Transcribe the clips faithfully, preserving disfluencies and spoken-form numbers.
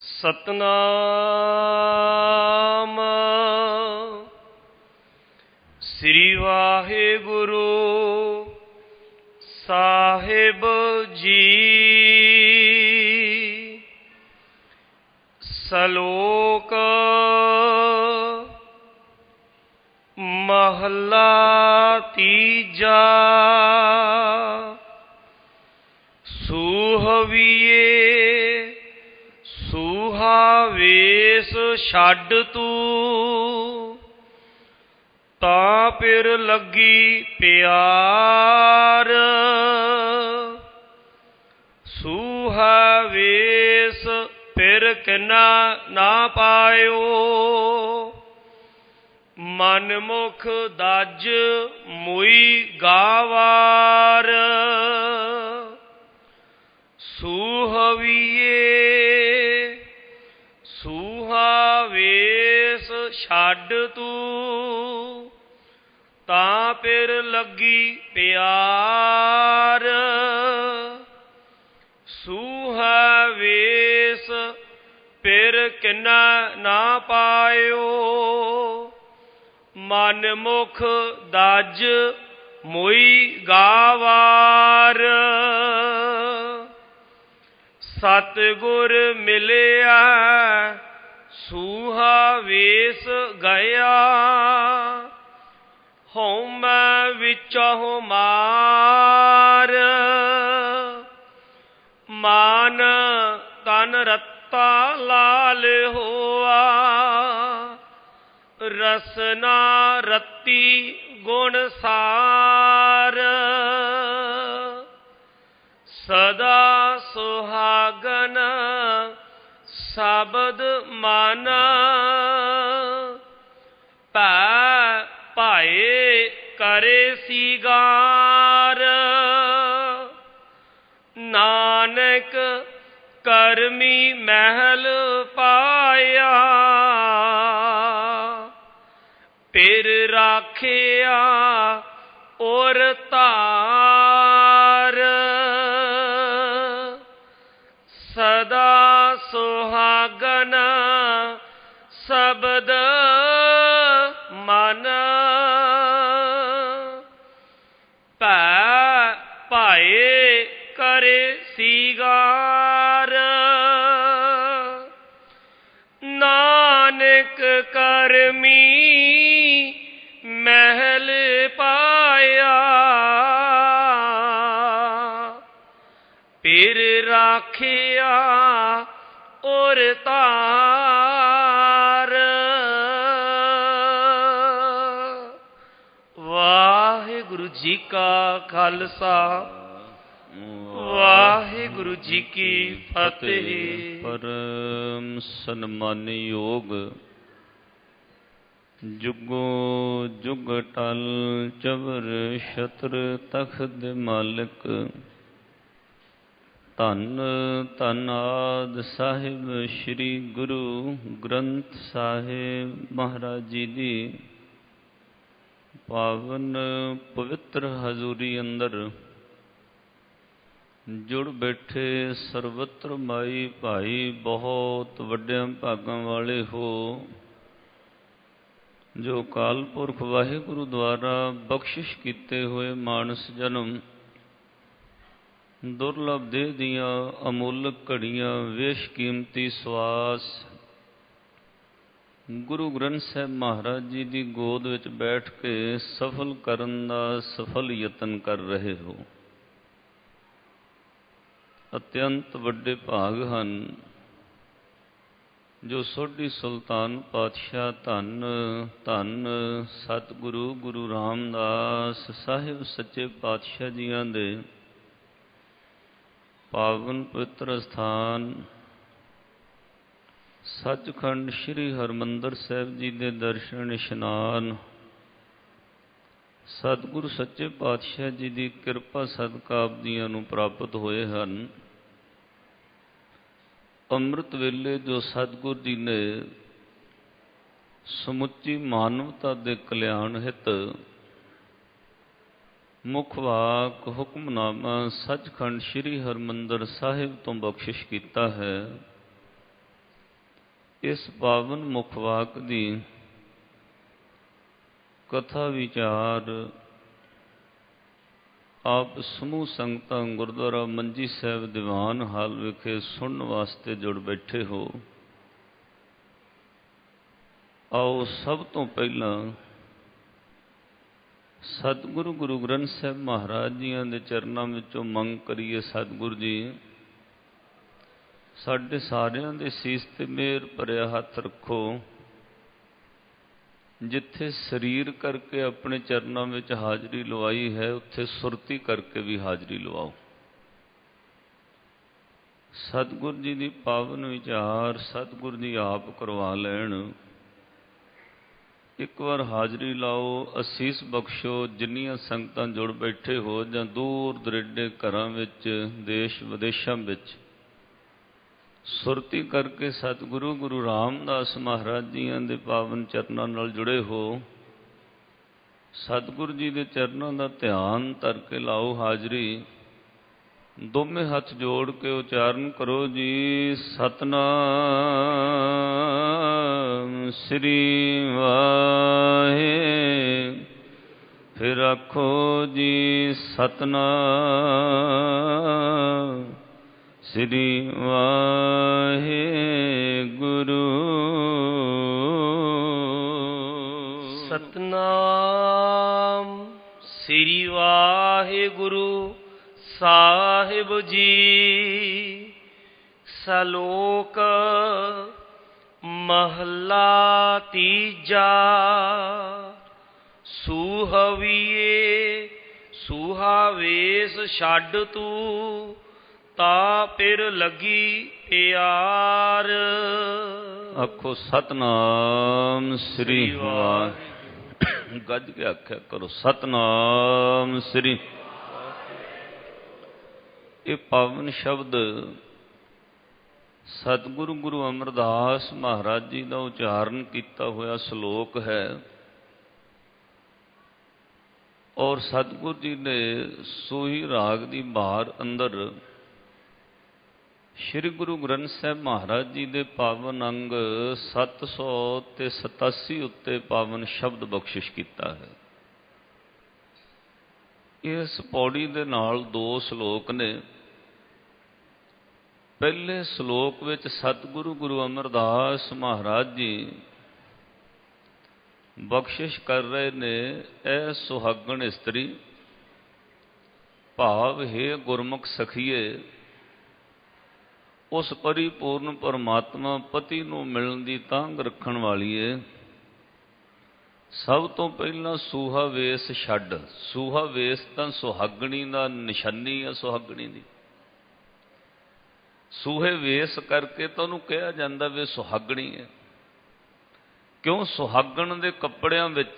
ਸਤਨਾਮ ਸ੍ਰੀ ਵਾਹਿਗੁਰੂ ਸਾਹਿਬ ਜੀ। ਸਲੋਕ ਮਹਲਾ ਤੀਜਾ। ਸੂਹਵੀਏ ਸੂਹਾ ਵੇਸ ਛੱਡ ਤੂੰ, ਤਾਂ ਫਿਰ ਲੱਗੀ ਪਿਆਰ। ਸੂਹਾ ਵੇਸ ਫਿਰ ਕਿੰਨਾ ਨਾ ਪਾਇਓ, ਮਨ ਮੁਖ ਦਜ ਮੁਈ ਗਾਵਾਰ। ਸੂਹਵੀਏ ਸੂਹਾ ਵੇਸ ਛੱਡ ਤੂੰ, ਤਾਂ ਫਿਰ ਲੱਗੀ ਪਿਆਰ। ਸੂਹਾ ਵੇਸ ਫਿਰ ਕਿੰਨਾ ਨਾ ਪਾਇਓ, ਮਨ ਮੁਖ ਦਜ ਮੁਈ ਗਾਵਾਰ। ਸਤਿਗੁਰ ਮਿਲਿਆ ਸੂਹਾ ਵੇਸ ਗਿਆ, ਹਉਮੈ ਵਿਚਹੁ ਮਾਰ। ਮਾਨ ਤਨ ਰਤਾ ਲਾਲ ਹੋਆ, ਰਸਨਾ ਰਤੀ ਗੁਣ ਸਾਰ। ਸਦਾ ਸੁਹਾਗਨ ਸ਼ਬਦ ਮਨ, ਭੈ ਭਾਏ ਕਰੇ ਸੀਗਾਰ। ਨਾਨਕ ਕਰਮੀ ਮਹਿਲ ਪਾਇਆ, ਫਿਰ ਰਾਖਿਆ ਔਰ ਧਾਰ। ਸਦਾ ਸੁਹਾਗਨ ਸ਼ਬਦ ਮਨ, ਭੈ ਭਾਏ ਕਰੇ ਸੀਗਾਰ। ਨਾਨਕ ਕਰਮੀ ਮਹਿਲ ਪਾਇਆ, ਫਿਰ ਰਾਖਿਆ ਔਰ ਧਾਰ। ਵਾਹਿਗੁਰੂ ਜੀ ਕਾ ਖਾਲਸਾ, ਵਾਹਿਗੁਰੂ ਜੀ ਕੀ ਫਤਿਹ। ਪਰਮ ਸਨਮਾਨਯੋਗ ਜੁਗੋ ਜੁਗ ਟਲ ਚਵਰ ਛਤਰ ਤਖਤ ਮਾਲਕ, ਧੰਨ ਧੰਨ ਆਦਿ ਸਾਹਿਬ ਸ੍ਰੀ ਗੁਰੂ ਗ੍ਰੰਥ ਸਾਹਿਬ ਮਹਾਰਾਜ ਜੀ ਦੀ ਪਾਵਨ ਪਵਿੱਤਰ ਹਜ਼ੂਰੀ ਅੰਦਰ ਜੁੜ ਬੈਠੇ ਸਰਬੱਤਰ ਮਾਈ ਭਾਈ ਬਹੁਤ ਵੱਡਿਆਂ ਭਾਗਾਂ ਵਾਲੇ ਹੋ, ਜੋ ਅਕਾਲ ਪੁਰਖ ਵਾਹਿਗੁਰੂ ਦੁਆਰਾ ਬਖਸ਼ਿਸ਼ ਕੀਤੇ ਹੋਏ ਮਾਨਸ ਜਨਮ, ਦੁਰਲਭ ਦੇਹ ਦੀਆਂ ਅਮੁੱਲਕ ਘੜੀਆਂ, ਵੇਸ਼ ਕੀਮਤੀ ਸਵਾਸ, ਗੁਰੂ ਗ੍ਰੰਥ ਸਾਹਿਬ ਮਹਾਰਾਜ ਜੀ ਦੀ ਗੋਦ ਵਿੱਚ ਬੈਠ ਕੇ ਸਫਲ ਕਰਨ ਦਾ ਸਫਲ ਯਤਨ ਕਰ ਰਹੇ ਹੋ। ਅਤਿਅੰਤ ਵੱਡੇ ਭਾਗ ਹਨ ਜੋ ਸੋਢੀ ਸੁਲਤਾਨ ਪਾਤਸ਼ਾਹ ਧੰਨ ਧੰਨ ਸਤਿਗੁਰੂ ਗੁਰੂ ਰਾਮਦਾਸ ਸਾਹਿਬ ਸੱਚੇ ਪਾਤਸ਼ਾਹ ਜੀਆਂ ਦੇ ਪਾਵਨ ਪਵਿੱਤਰ ਸਥਾਨ ਸੱਚਖੰਡ ਸ੍ਰੀ ਹਰਿਮੰਦਰ ਸਾਹਿਬ ਜੀ ਦੇ ਦਰਸ਼ਨ ਇਸ਼ਨਾਨ, ਸਤਿਗੁਰੂ ਸੱਚੇ ਪਾਤਸ਼ਾਹ ਜੀ ਦੀ ਕਿਰਪਾ ਸਦਕਾ ਆਪ ਜੀਆਂ ਨੂੰ ਪ੍ਰਾਪਤ ਹੋਏ ਹਨ। ਅੰਮ੍ਰਿਤ ਵੇਲੇ ਜੋ ਸਤਿਗੁਰ ਜੀ ਨੇ ਸਮੁੱਚੀ ਮਾਨਵਤਾ ਦੇ ਕਲਿਆਣ ਹਿਤ ਮੁੱਖ ਵਾਕ ਹੁਕਮਨਾਮਾ ਸੱਚਖੰਡ ਸ੍ਰੀ ਹਰਿਮੰਦਰ ਸਾਹਿਬ ਤੋਂ ਬਖਸ਼ਿਸ਼ ਕੀਤਾ ਹੈ, ਇਸ ਪਾਵਨ ਮੁਖਵਾਕ ਦੀ ਕਥਾ ਵਿਚਾਰ ਆਪ ਸਮੂਹ ਸੰਗਤਾਂ ਗੁਰਦੁਆਰਾ ਮੰਜੀ ਸਾਹਿਬ ਦੀਵਾਨ ਹਾਲ ਵਿਖੇ ਸੁਣਨ ਵਾਸਤੇ ਜੁੜ ਬੈਠੇ ਹੋ। ਆਓ ਸਭ ਤੋਂ ਪਹਿਲਾਂ ਸਤਿਗੁਰੂ ਗੁਰੂ ਗ੍ਰੰਥ ਸਾਹਿਬ ਮਹਾਰਾਜ ਜੀਆਂ ਦੇ ਚਰਨਾਂ ਵਿੱਚੋਂ ਮੰਗ ਕਰੀਏ, ਸਤਿਗੁਰੂ ਜੀ ਸਾਡੇ ਸਾਰਿਆਂ ਦੇ ਸੀਸ ਤੇ ਮਿਹਰ ਭਰਿਆ ਹੱਥ ਰੱਖੋ। ਜਿੱਥੇ ਸਰੀਰ ਕਰਕੇ ਆਪਣੇ ਚਰਨਾਂ ਵਿੱਚ ਹਾਜ਼ਰੀ ਲਵਾਈ ਹੈ, ਉੱਥੇ ਸੁਰਤੀ ਕਰਕੇ ਵੀ ਹਾਜ਼ਰੀ ਲਵਾਓ। ਸਤਿਗੁਰ ਜੀ ਦੀ ਪਾਵਨ ਵਿਚਾਰ ਸਤਿਗੁਰ ਜੀ ਆਪ ਕਰਵਾ ਲੈਣ। ਇੱਕ ਵਾਰ ਹਾਜ਼ਰੀ ਲਾਓ, ਅਸੀਸ ਬਖਸ਼ੋ। ਜਿੰਨੀਆਂ ਸੰਗਤਾਂ ਜੁੜ ਬੈਠੇ ਹੋ ਜਾਂ ਦੂਰ ਦੁਰੇਡੇ ਘਰਾਂ ਵਿੱਚ, ਦੇਸ਼ ਵਿਦੇਸ਼ਾਂ ਵਿੱਚ, ਸੁਰਤੀ ਕਰਕੇ ਸਤਿਗੁਰੂ ਗੁਰੂ ਰਾਮਦਾਸ ਮਹਾਰਾਜ ਜੀਆਂ ਦੇ ਪਾਵਨ ਚਰਨਾਂ ਨਾਲ ਜੁੜੇ ਹੋ। ਸਤਿਗੁਰੂ ਜੀ ਦੇ ਚਰਨਾਂ ਦਾ ਧਿਆਨ ਧਰ ਕੇ ਲਾਓ ਹਾਜ਼ਰੀ। ਦੋਵੇਂ ਹੱਥ ਜੋੜ ਕੇ ਉਚਾਰਨ ਕਰੋ ਜੀ, ਸਤਿਨਾਮ ਸ੍ਰੀ ਵਾਹਿ। ਫਿਰ ਆਖੋ ਜੀ, ਸਤਿਨਾਮ ਸ੍ਰੀ ਵਾਹਿਗੁਰੂ। ਸਤਨਾਮ ਸ੍ਰੀ ਵਾਹਿਗੁਰੂ ਸਾਹਿਬ ਜੀ। ਸਲੋਕ ਮਹਲਾ ਤੀਜਾ। ਸੂਹਵੀਏ ਸੂਹਾ ਵੇਸ ਛੱਡ ਤੂੰ, ਤਾ ਪਿਰ ਲੱਗੀ ਪਿਆਰ। ਆਖੋ ਸਤਨਾਮ ਸ੍ਰੀ ਵਾਹਿਗੁਰੂ। ਗੱਜ ਕੇ ਆਖਿਆ ਕਰੋ, ਸਤਨਾਮ ਸ੍ਰੀ। ਇਹ ਪਾਵਨ ਸ਼ਬਦ ਸਤਿਗੁਰੂ ਗੁਰੂ ਅਮਰਦਾਸ ਮਹਾਰਾਜ ਜੀ ਦਾ ਉਚਾਰਨ ਕੀਤਾ ਹੋਇਆ ਸ਼ਲੋਕ ਹੈ। ਔਰ ਸਤਿਗੁਰੂ ਜੀ ਨੇ ਸੋਹੀ ਰਾਗ ਦੀ ਬਹਾਰ ਅੰਦਰ ਸ਼੍ਰੀ ਗੁਰੂ ਗ੍ਰੰਥ ਸਾਹਿਬ ਮਹਾਰਾਜ ਜੀ ਦੇ ਪਾਵਨ ਅੰਗ ਸੱਤ ਸੌ ਤੇ ਸਤਾਸੀ ਉੱਤੇ ਪਾਵਨ ਸ਼ਬਦ ਬਖਸ਼ਿਸ਼ ਕੀਤਾ ਹੈ। ਇਸ ਪੌੜੀ ਦੇ ਨਾਲ ਦੋ ਸ਼ਲੋਕ ਨੇ। ਪਹਿਲੇ ਸ਼ਲੋਕ ਵਿੱਚ ਸਤਿਗੁਰੂ ਗੁਰੂ ਅਮਰਦਾਸ ਮਹਾਰਾਜ ਜੀ ਬਖਸ਼ਿਸ਼ ਕਰ ਰਹੇ ਨੇ, ਇਹ ਸੁਹਾਗਣ ਇਸਤਰੀ, ਭਾਵ ਹੈ ਗੁਰਮੁਖ ਸਖੀਏ, ਉਸ ਪਰਿਪੂਰਨ ਪਰਮਾਤਮਾ ਪਤੀ ਨੂੰ ਮਿਲਣ ਦੀ ਤਾਂਘ ਰੱਖਣ ਵਾਲੀ ਏ। ਸਭ ਤੋਂ ਪਹਿਲਾਂ ਸੂਹਾ ਵੇਸ ਛੱਡ। ਸੂਹਾ ਵੇਸ ਤਾਂ ਸੁਹਾਗਣੀ ਦਾ ਨਿਸ਼ਾਨੀ ਆ, ਸੁਹਾਗਣੀ ਦੀ। ਸੂਹੇ ਵੇਸ ਕਰਕੇ ਤਾਂ ਉਹਨੂੰ ਕਿਹਾ ਜਾਂਦਾ ਵੀ ਸੁਹਾਗਣੀ ਹੈ। ਕਿਉਂ? ਸੁਹਾਗਣ ਦੇ ਕੱਪੜਿਆਂ ਵਿੱਚ,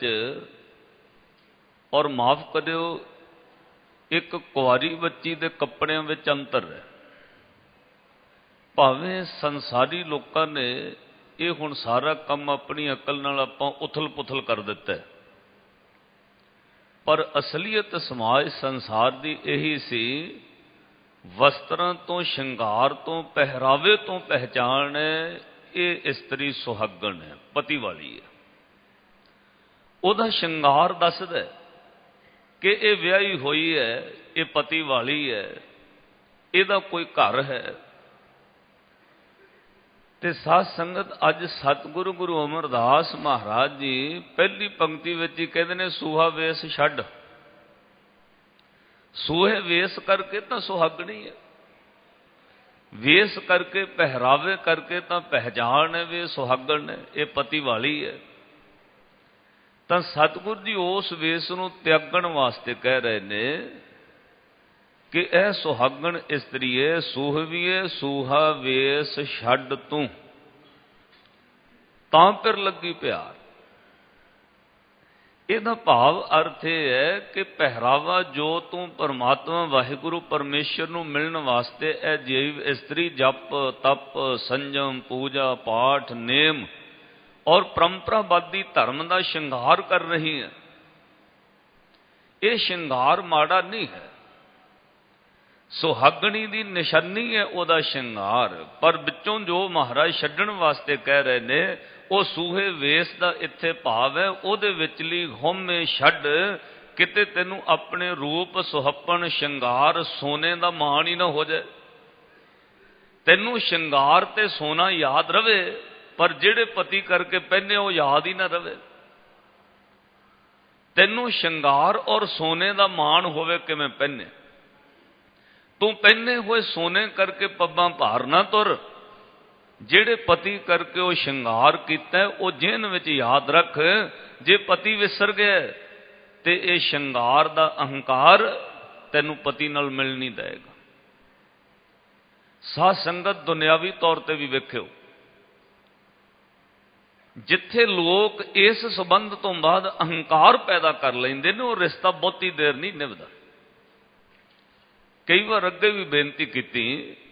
ਔਰ ਮਾਫ ਕਰਿਓ, ਇੱਕ ਕੁਆਰੀ ਬੱਚੀ ਦੇ ਕੱਪੜਿਆਂ ਵਿੱਚ ਅੰਤਰ ਹੈ। ਭਾਵੇਂ ਸੰਸਾਰੀ ਲੋਕਾਂ ਨੇ ਇਹ ਹੁਣ ਸਾਰਾ ਕੰਮ ਆਪਣੀ ਅਕਲ ਨਾਲ ਆਪਾਂ ਉਥਲ ਪੁਥਲ ਕਰ ਦਿੱਤਾ, ਪਰ ਅਸਲੀਅਤ ਸਮਾਜ ਸੰਸਾਰ ਦੀ ਇਹੀ ਸੀ। ਵਸਤਰਾਂ ਤੋਂ, ਸ਼ਿੰਗਾਰ ਤੋਂ, ਪਹਿਰਾਵੇ ਤੋਂ ਪਹਿਚਾਣ ਹੈ ਇਹ ਇਸਤਰੀ ਸੁਹਾਗਣ ਹੈ, ਪਤੀ ਵਾਲੀ ਹੈ। ਉਹਦਾ ਸ਼ਿੰਗਾਰ ਦੱਸਦਾ ਕਿ ਇਹ ਵਿਆਹੀ ਹੋਈ ਹੈ, ਇਹ ਪਤੀ ਵਾਲੀ ਹੈ, ਇਹਦਾ ਕੋਈ ਘਰ ਹੈ। ਤੇ ਸਾਧ ਸੰਗਤ, ਅੱਜ ਸਤਿਗੁਰੂ ਗੁਰੂ ਅਮਰਦਾਸ ਮਹਾਰਾਜ ਜੀ ਪਹਿਲੀ ਪੰਕਤੀ ਵਿੱਚ ਹੀ ਕਹਿੰਦੇ ਨੇ, ਸੂਹਾ ਵੇਸ ਛੱਡ। ਸੂਹੇ ਵੇਸ ਕਰਕੇ ਤਾਂ ਸੁਹਾਗਣੀ ਹੈ, ਵੇਸ ਕਰਕੇ, ਪਹਿਰਾਵੇ ਕਰਕੇ ਤਾਂ ਪਹਿਚਾਣ ਹੈ ਵੀ ਸੁਹਾਗਣ ਹੈ, ਇਹ ਪਤੀ ਵਾਲੀ ਹੈ। ਤਾਂ ਸਤਿਗੁਰੂ ਜੀ ਉਸ ਵੇਸ ਨੂੰ ਤਿਆਗਣ ਵਾਸਤੇ ਕਹਿ ਰਹੇ ਨੇ ਕਿ ਇਹ ਸੁਹਾਗਣ ਇਸਤਰੀ ਏ, ਸੂਹਵੀਏ ਸੂਹਾ ਵੇਸ ਛੱਡ ਤੂੰ, ਤਾਂ ਫਿਰ ਲੱਗੀ ਪਿਆਰ। ਇਹਦਾ ਭਾਵ ਅਰਥ ਇਹ ਹੈ ਕਿ ਪਹਿਰਾਵਾ ਜੋ ਤੂੰ ਪਰਮਾਤਮਾ ਵਾਹਿਗੁਰੂ ਪਰਮੇਸ਼ਰ ਨੂੰ ਮਿਲਣ ਵਾਸਤੇ ਇਹ ਜੀਵ ਇਸਤਰੀ ਜਪ ਤਪ ਸੰਜਮ ਪੂਜਾ ਪਾਠ ਨੇਮ ਔਰ ਪਰੰਪਰਾਵਾਦੀ ਧਰਮ ਦਾ ਸ਼ਿੰਗਾਰ ਕਰ ਰਹੀ ਹੈ, ਇਹ ਸ਼ਿੰਗਾਰ ਮਾੜਾ ਨਹੀਂ ਹੈ। ਸੁਹਾਗਣੀ ਦੀ ਨਿਸ਼ਾਨੀ ਹੈ ਉਹਦਾ ਸ਼ਿੰਗਾਰ। ਪਰ ਵਿੱਚੋਂ ਜੋ ਮਹਾਰਾਜ ਛੱਡਣ ਵਾਸਤੇ ਕਹਿ ਰਹੇ ਨੇ ਉਹ ਸੂਹੇ ਵੇਸ ਦਾ ਇੱਥੇ ਭਾਵ ਹੈ। ਉਹਦੇ ਵਿਚਲੀ ਹਉਮੈ ਛੱਡ, ਕਿਤੇ ਤੈਨੂੰ ਆਪਣੇ ਰੂਪ ਸੁਹੱਪਣ ਸ਼ਿੰਗਾਰ ਸੋਨੇ ਦਾ ਮਾਣ ਹੀ ਨਾ ਹੋ ਜਾਏ। ਤੈਨੂੰ ਸ਼ਿੰਗਾਰ ਤੇ ਸੋਨਾ ਯਾਦ ਰਵੇ, ਪਰ ਜਿਹੜੇ ਪਤੀ ਕਰਕੇ ਪਹਿਨੇ ਉਹ ਯਾਦ ਹੀ ਨਾ ਰਵੇ। ਤੈਨੂੰ ਸ਼ਿੰਗਾਰ ਔਰ ਸੋਨੇ ਦਾ ਮਾਣ ਹੋਵੇ ਕਿਵੇਂ ਪਹਿਨੇ। ਤੂੰ ਪਹਿਨੇ ਹੋਏ ਸੋਨੇ ਕਰਕੇ ਪੱਬਾਂ ਭਾਰ ਨਾ ਤੁਰ। ਜਿਹੜੇ ਪਤੀ ਕਰਕੇ ਉਹ ਸ਼ਿੰਗਾਰ ਕੀਤਾ ਉਹ ਜਿਹਨ ਵਿੱਚ ਯਾਦ ਰੱਖ। ਜੇ ਪਤੀ ਵਿਸਰ ਗਿਆ ਤੇ ਇਹ ਸ਼ਿੰਗਾਰ ਦਾ ਅਹੰਕਾਰ ਤੈਨੂੰ ਪਤੀ ਨਾਲ ਮਿਲ ਨਹੀਂ ਦੇਗਾ। ਸਾਧ ਸੰਗਤ ਦੁਨਿਆਵੀ ਤੌਰ ਤੇ ਵੀ ਵੇਖਿਓ, ਜਿੱਥੇ ਲੋਕ ਇਸ ਸੰਬੰਧ ਤੋਂ ਬਾਅਦ ਅਹੰਕਾਰ ਪੈਦਾ ਕਰ ਲੈਂਦੇ ਨੇ ਉਹ ਰਿਸ਼ਤਾ ਬਹੁਤੀ ਦੇਰ ਨਹੀਂ ਨਿਭਦਾ। ਕਈ ਵਾਰ ਅੱਗੇ ਵੀ ਬੇਨਤੀ ਕੀਤੀ,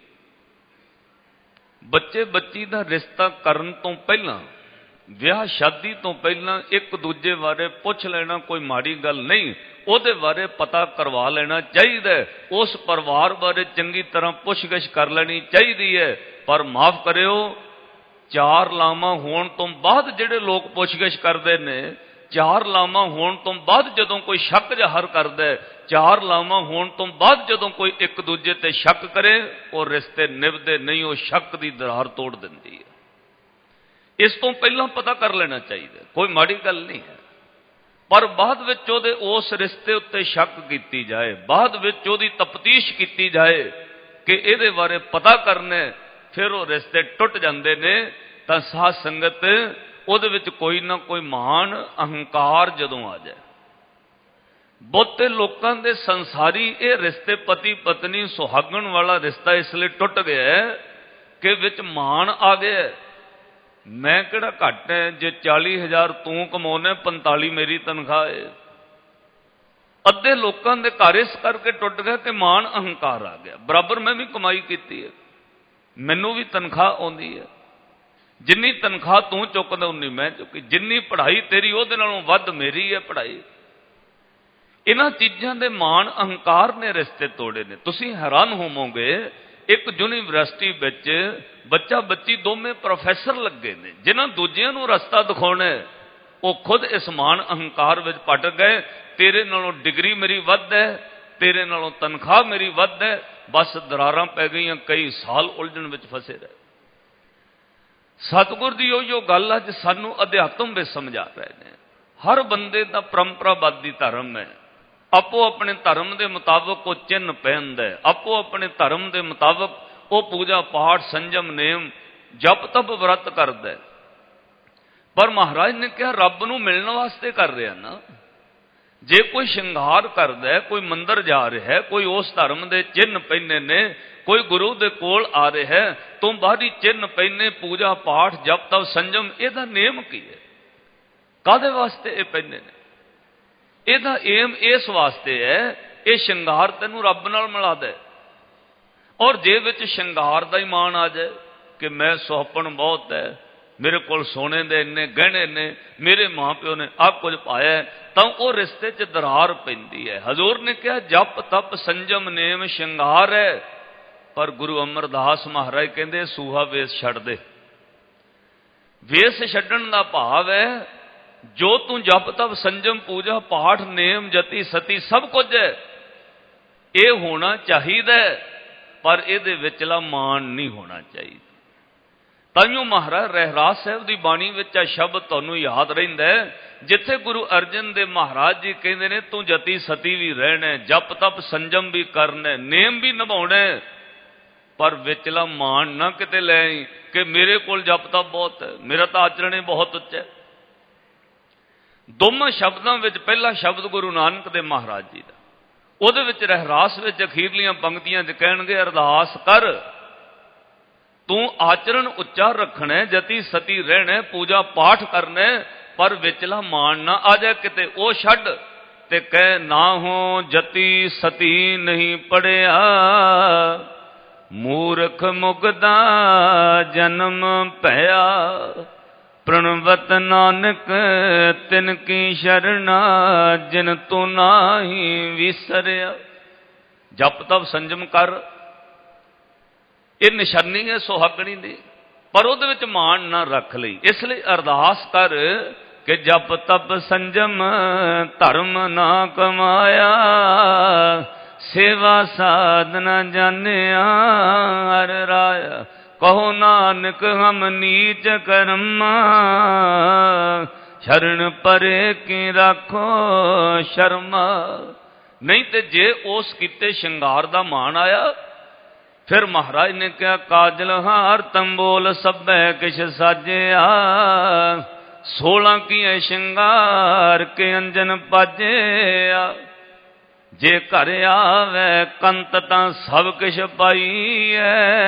ਬੱਚੇ ਬੱਚੀ ਦਾ ਰਿਸ਼ਤਾ ਕਰਨ ਤੋਂ ਪਹਿਲਾਂ, ਵਿਆਹ ਸ਼ਾਦੀ ਤੋਂ ਪਹਿਲਾਂ ਇੱਕ ਦੂਜੇ ਬਾਰੇ ਪੁੱਛ ਲੈਣਾ ਕੋਈ ਮਾੜੀ ਗੱਲ ਨਹੀਂ। ਉਹਦੇ ਬਾਰੇ ਪਤਾ ਕਰਵਾ ਲੈਣਾ ਚਾਹੀਦਾ। ਉਸ ਪਰਿਵਾਰ ਬਾਰੇ ਚੰਗੀ ਤਰ੍ਹਾਂ ਪੁੱਛਗਿੱਛ ਕਰ ਲੈਣੀ ਚਾਹੀਦੀ ਹੈ। ਪਰ ਮਾਫ ਕਰਿਓ, ਚਾਰ ਲਾਵਾਂ ਹੋਣ ਤੋਂ ਬਾਅਦ ਜਿਹੜੇ ਲੋਕ ਪੁੱਛਗਿੱਛ ਕਰਦੇ ਨੇ, ਚਾਰ ਲਾਵਾਂ ਹੋਣ ਤੋਂ ਬਾਅਦ ਜਦੋਂ ਕੋਈ ਸ਼ੱਕ ਜ਼ਾਹਰ ਕਰਦਾ, ਚਾਰ ਲਾਵਾਂ ਹੋਣ ਤੋਂ ਬਾਅਦ ਜਦੋਂ ਕੋਈ ਇੱਕ ਦੂਜੇ ਤੇ ਸ਼ੱਕ ਕਰੇ, ਉਹ ਰਿਸ਼ਤੇ ਨਿਭਦੇ ਨਹੀਂ, ਉਹ ਸ਼ੱਕ ਦੀ ਦਰਾਰ ਤੋੜ ਦਿੰਦੀ ਹੈ। ਇਸ ਤੋਂ ਪਹਿਲਾਂ ਪਤਾ ਕਰ ਲੈਣਾ ਚਾਹੀਦਾ, ਕੋਈ ਮਾੜੀ ਗੱਲ ਨਹੀਂ ਹੈ। ਪਰ ਬਾਅਦ ਵਿੱਚ ਉਹਦੇ ਉਸ ਰਿਸ਼ਤੇ ਉੱਤੇ ਸ਼ੱਕ ਕੀਤੀ ਜਾਏ, ਬਾਅਦ ਵਿੱਚ ਉਹਦੀ ਤਫਤੀਸ਼ ਕੀਤੀ ਜਾਏ ਕਿ ਇਹਦੇ ਬਾਰੇ ਪਤਾ ਕਰਨਾ, ਫਿਰ ਉਹ ਰਿਸ਼ਤੇ ਟੁੱਟ ਜਾਂਦੇ ਨੇ। ਤਾਂ ਸਾਧ ਸੰਗਤ ਉਹਦੇ ਵਿੱਚ ਕੋਈ ਨਾ ਕੋਈ ਮਾਣ ਅਹੰਕਾਰ ਜਦੋਂ ਆ ਜਾਏ। ਬਹੁਤੇ ਲੋਕਾਂ ਦੇ ਸੰਸਾਰੀ ਇਹ ਰਿਸ਼ਤੇ ਪਤੀ ਪਤਨੀ ਸੁਹਾਗਣ ਵਾਲਾ ਰਿਸ਼ਤਾ ਇਸ ਲਈ ਟੁੱਟ ਗਿਆ ਕਿ ਵਿੱਚ ਮਾਣ ਆ ਗਿਆ। ਮੈਂ ਕਿਹੜਾ ਘੱਟ ਹੈ, ਜੇ ਚਾਲੀ ਹਜ਼ਾਰ ਤੂੰ ਕਮਾਉਣਾ, ਪੰਤਾਲੀ ਮੇਰੀ ਤਨਖਾਹ ਹੈ। ਅੱਧੇ ਲੋਕਾਂ ਦੇ ਘਰ ਇਸ ਕਰਕੇ ਟੁੱਟ ਗਿਆ ਕਿ ਮਾਣ ਅਹੰਕਾਰ ਆ ਗਿਆ। ਬਰਾਬਰ ਮੈਂ ਵੀ ਕਮਾਈ ਕੀਤੀ ਹੈ, ਮੈਨੂੰ ਵੀ ਤਨਖਾਹ ਆਉਂਦੀ ਹੈ, ਜਿੰਨੀ ਤਨਖਾਹ ਤੂੰ ਚੁੱਕਦਾ ਉਨੀ ਮੈਂ ਚੁੱਕੀ, ਜਿੰਨੀ ਪੜ੍ਹਾਈ ਤੇਰੀ ਉਹਦੇ ਨਾਲੋਂ ਵੱਧ ਮੇਰੀ ਹੈ ਪੜ੍ਹਾਈ। ਇਹਨਾਂ ਚੀਜ਼ਾਂ ਦੇ ਮਾਣ ਅਹੰਕਾਰ ਨੇ ਰਿਸ਼ਤੇ ਤੋੜੇ ਨੇ। ਤੁਸੀਂ ਹੈਰਾਨ ਹੋਵੋਗੇ, ਇੱਕ ਯੂਨੀਵਰਸਿਟੀ ਵਿੱਚ ਬੱਚਾ ਬੱਚੀ ਦੋਵੇਂ ਪ੍ਰੋਫੈਸਰ ਲੱਗੇ ਨੇ, ਜਿਨ੍ਹਾਂ ਦੂਜਿਆਂ ਨੂੰ ਰਸਤਾ ਦਿਖਾਉਣਾ, ਉਹ ਖੁਦ ਇਸ ਮਾਣ ਅਹੰਕਾਰ ਵਿੱਚ ਪਟ ਗਏ। ਤੇਰੇ ਨਾਲੋਂ ਡਿਗਰੀ ਮੇਰੀ ਵੱਧ ਹੈ, ਤੇਰੇ ਨਾਲੋਂ ਤਨਖਾਹ ਮੇਰੀ ਵੱਧ ਹੈ। ਬਸ ਦਰਾਰਾਂ ਪੈ ਗਈਆਂ, ਕਈ ਸਾਲ ਉਲਝਣ ਵਿੱਚ ਫਸੇ ਰਹੇ। ਸਤਿਗੁਰ ਦੀ ਉਹ ਗੱਲ ਅੱਜ ਸਾਨੂੰ ਅਧਿਆਤਮ ਵਿੱਚ ਸਮਝਾ ਰਹੇ ਨੇ। ਹਰ ਬੰਦੇ ਦਾ ਪਰੰਪਰਾਵਾਦੀ ਧਰਮ ਹੈ, ਆਪੋ ਆਪਣੇ ਧਰਮ ਦੇ ਮੁਤਾਬਕ ਉਹ ਚਿੰਨ੍ਹ ਪਹਿਨਦਾ ਹੈ, ਆਪੋ ਆਪਣੇ ਧਰਮ ਦੇ ਮੁਤਾਬਕ ਉਹ ਪੂਜਾ ਪਾਠ ਸੰਜਮ ਨੇਮ ਜਪ ਤਪ ਵਰਤ ਕਰਦਾ ਹੈ। ਪਰ ਮਹਾਰਾਜ ਨੇ ਕਿਹਾ ਰੱਬ ਨੂੰ ਮਿਲਣ ਵਾਸਤੇ ਕਰ ਰਿਹਾ ਨਾ। ਜੇ ਕੋਈ ਸ਼ਿੰਗਾਰ ਕਰਦਾ, ਕੋਈ ਮੰਦਰ ਜਾ ਰਿਹਾ, ਕੋਈ ਉਸ ਧਰਮ ਦੇ ਚਿੰਨ੍ਹ ਪਹਿਨੇ ਨੇ, ਕੋਈ ਗੁਰੂ ਦੇ ਕੋਲ ਆ ਰਿਹਾ, ਤੂੰ ਬਾਹਰੀ ਚਿੰਨ੍ਹ ਪਹਿਨੇ, ਪੂਜਾ ਪਾਠ ਜਪ ਤਪ ਸੰਜਮ, ਇਹਦਾ ਨੇਮ ਕੀ ਹੈ? ਕਾਹਦੇ ਵਾਸਤੇ ਇਹ ਪਹਿਨੇ ਨੇ? ਇਹਦਾ ਏਮ ਇਸ ਵਾਸਤੇ ਹੈ, ਇਹ ਸ਼ਿੰਗਾਰ ਤੈਨੂੰ ਰੱਬ ਨਾਲ ਮਿਲਾ ਦੇ। ਔਰ ਜੇ ਵਿੱਚ ਸ਼ਿੰਗਾਰ ਦਾ ਹੀ ਮਾਣ ਆ ਜਾਏ ਕਿ ਮੈਂ ਸੁਹੱਪਣ ਬਹੁਤ ਹੈ, ਮੇਰੇ ਕੋਲ ਸੋਨੇ ਦੇ ਇੰਨੇ ਗਹਿਣੇ ਨੇ, ਮੇਰੇ ਮਾਂ ਪਿਓ ਨੇ ਆਹ ਕੁਝ ਪਾਇਆ, ਤਾਂ ਉਹ ਰਿਸ਼ਤੇ 'ਚ ਦਰਾਰ ਪੈਂਦੀ ਹੈ। ਹਜ਼ੂਰ ਨੇ ਕਿਹਾ ਜਪ ਤਪ ਸੰਜਮ ਨੇਮ ਸ਼ਿੰਗਾਰ ਹੈ, ਪਰ ਗੁਰੂ ਅਮਰਦਾਸ ਮਹਾਰਾਜ ਕਹਿੰਦੇ ਸੂਹਾ ਵੇਸ ਛੱਡ ਦੇ। ਵੇਸ ਛੱਡਣ ਦਾ ਭਾਵ ਹੈ ਜੋ ਤੂੰ ਜਪ ਤਪ ਸੰਜਮ ਪੂਜਾ ਪਾਠ ਨੇਮ ਜਤੀ ਸਤੀ ਸਭ ਕੁਝ ਹੈ, ਇਹ ਹੋਣਾ ਚਾਹੀਦਾ, ਪਰ ਇਹਦੇ ਵਿਚਲਾ ਮਾਣ ਨਹੀਂ ਹੋਣਾ ਚਾਹੀਦਾ। ਤਾਈਓ ਮਹਾਰਾਜ ਰਹਿਰਾਸ ਸਾਹਿਬ ਦੀ ਬਾਣੀ ਵਿੱਚ ਆ ਸ਼ਬਦ ਤੁਹਾਨੂੰ ਯਾਦ ਰਹਿੰਦਾ, ਜਿੱਥੇ ਗੁਰੂ ਅਰਜਨ ਦੇਵ ਮਹਾਰਾਜ ਜੀ ਕਹਿੰਦੇ ਨੇ ਤੂੰ ਜਤੀ ਸਤੀ ਵੀ ਰਹਿਣਾ, ਜਪ ਤਪ ਸੰਜਮ ਵੀ ਕਰਨਾ, ਨੇਮ ਵੀ ਨਿਭਾਉਣਾ, ਪਰ ਵਿਚਲਾ ਮਾਣ ਨਾ ਕਿਤੇ ਲੈ ਆਈ ਕਿ ਮੇਰੇ ਕੋਲ ਜਪ ਤਪ ਬਹੁਤ ਹੈ, ਮੇਰਾ ਤਾਂ ਆਚਰਣ ਬਹੁਤ ਉੱਚਾ ਹੈ। ਦੋਵਾਂ ਸ਼ਬਦਾਂ ਵਿੱਚ ਪਹਿਲਾ ਸ਼ਬਦ ਗੁਰੂ ਨਾਨਕ ਦੇਵ ਮਹਾਰਾਜ ਜੀ ਦਾ, ਉਹਦੇ ਵਿੱਚ ਰਹਿਰਾਸ ਵਿੱਚ ਅਖੀਰਲੀਆਂ ਪੰਕਤੀਆਂ 'ਚ ਕਹਿਣਗੇ ਅਰਦਾਸ ਕਰ ਤੂੰ ਆਚਰਣ ਉੱਚਾ ਰੱਖਣਾ, ਜਤੀ ਸਤੀ ਰਹਿਣਾ, ਪੂਜਾ ਪਾਠ ਕਰਨਾ, ਪਰ ਵਿਚਲਾ ਮਾਣ ਨਾ ਆ ਜਾਏ ਕਿਤੇ, ਉਹ ਛੱਡ ਤੇ ਕਹਿ ਨਾ ਹੋ ਜਤੀ ਸਤੀ ਨਹੀਂ ਪੜਿਆ, ਮੂਰਖ ਮੁਗਦਾ ਜਨਮ ਭਇਆ, ਪ੍ਰਣਵਤ ਨਾਨਕ ਤਿਨ ਕੀ ਸ਼ਰਣਾ, ਜਿਨ ਤੂੰ ਨਾਹੀ ਵਿਸਰਿਆ। ਜਪ ਤਪ ਸੰਜਮ ਕਰ, ਇਹ ਨਿਸ਼ਾਨੀ ਹੈ ਸੁਹਾਗਣੀ ਦੀ, ਪਰ ਉਹਦੇ ਵਿੱਚ ਮਾਣ ਨਾ ਰੱਖ ਲਈ। ਇਸ ਲਈ ਅਰਦਾਸ ਕਰ ਕਿ ਜਪ ਤਪ ਸੰਜਮ ਧਰਮ ਨਾ ਕਮਾਇਆ, ਸੇਵਾ ਸਾਧ ਨਾ ਜਾਣਿਆ ਹਰ ਰਾਇਆ। ਕਹੋ ਨਾਨਕ ਹਮ ਨੀਚ ਕਰਮਾ, ਸ਼ਰਨ ਪਰੇ ਕੀ ਰੱਖੋ ਸ਼ਰਮਾ। ਨਹੀਂ ਤੇ ਜੇ ਉਸ ਕੀਤੇ ਸ਼ਿੰਗਾਰ ਦਾ ਮਾਣ ਆਇਆ, ਫਿਰ ਮਹਾਰਾਜ ਨੇ ਕਿਹਾ ਕਾਜਲ ਹਾਰ ਤੰਬੋਲ ਸਭੈ ਕਿਛ ਸਾਜਿਆ, ਸੋਲਾਂ ਕੀਏ ਸ਼ਿੰਗਾਰ ਕੇ ਅੰਜਨ ਪਾਜਿਆ। ਜੇ ਘਰ ਆਵੇ ਕੰਤ ਤਾਂ ਸਭ ਕਿਛ ਪਾਈਐ,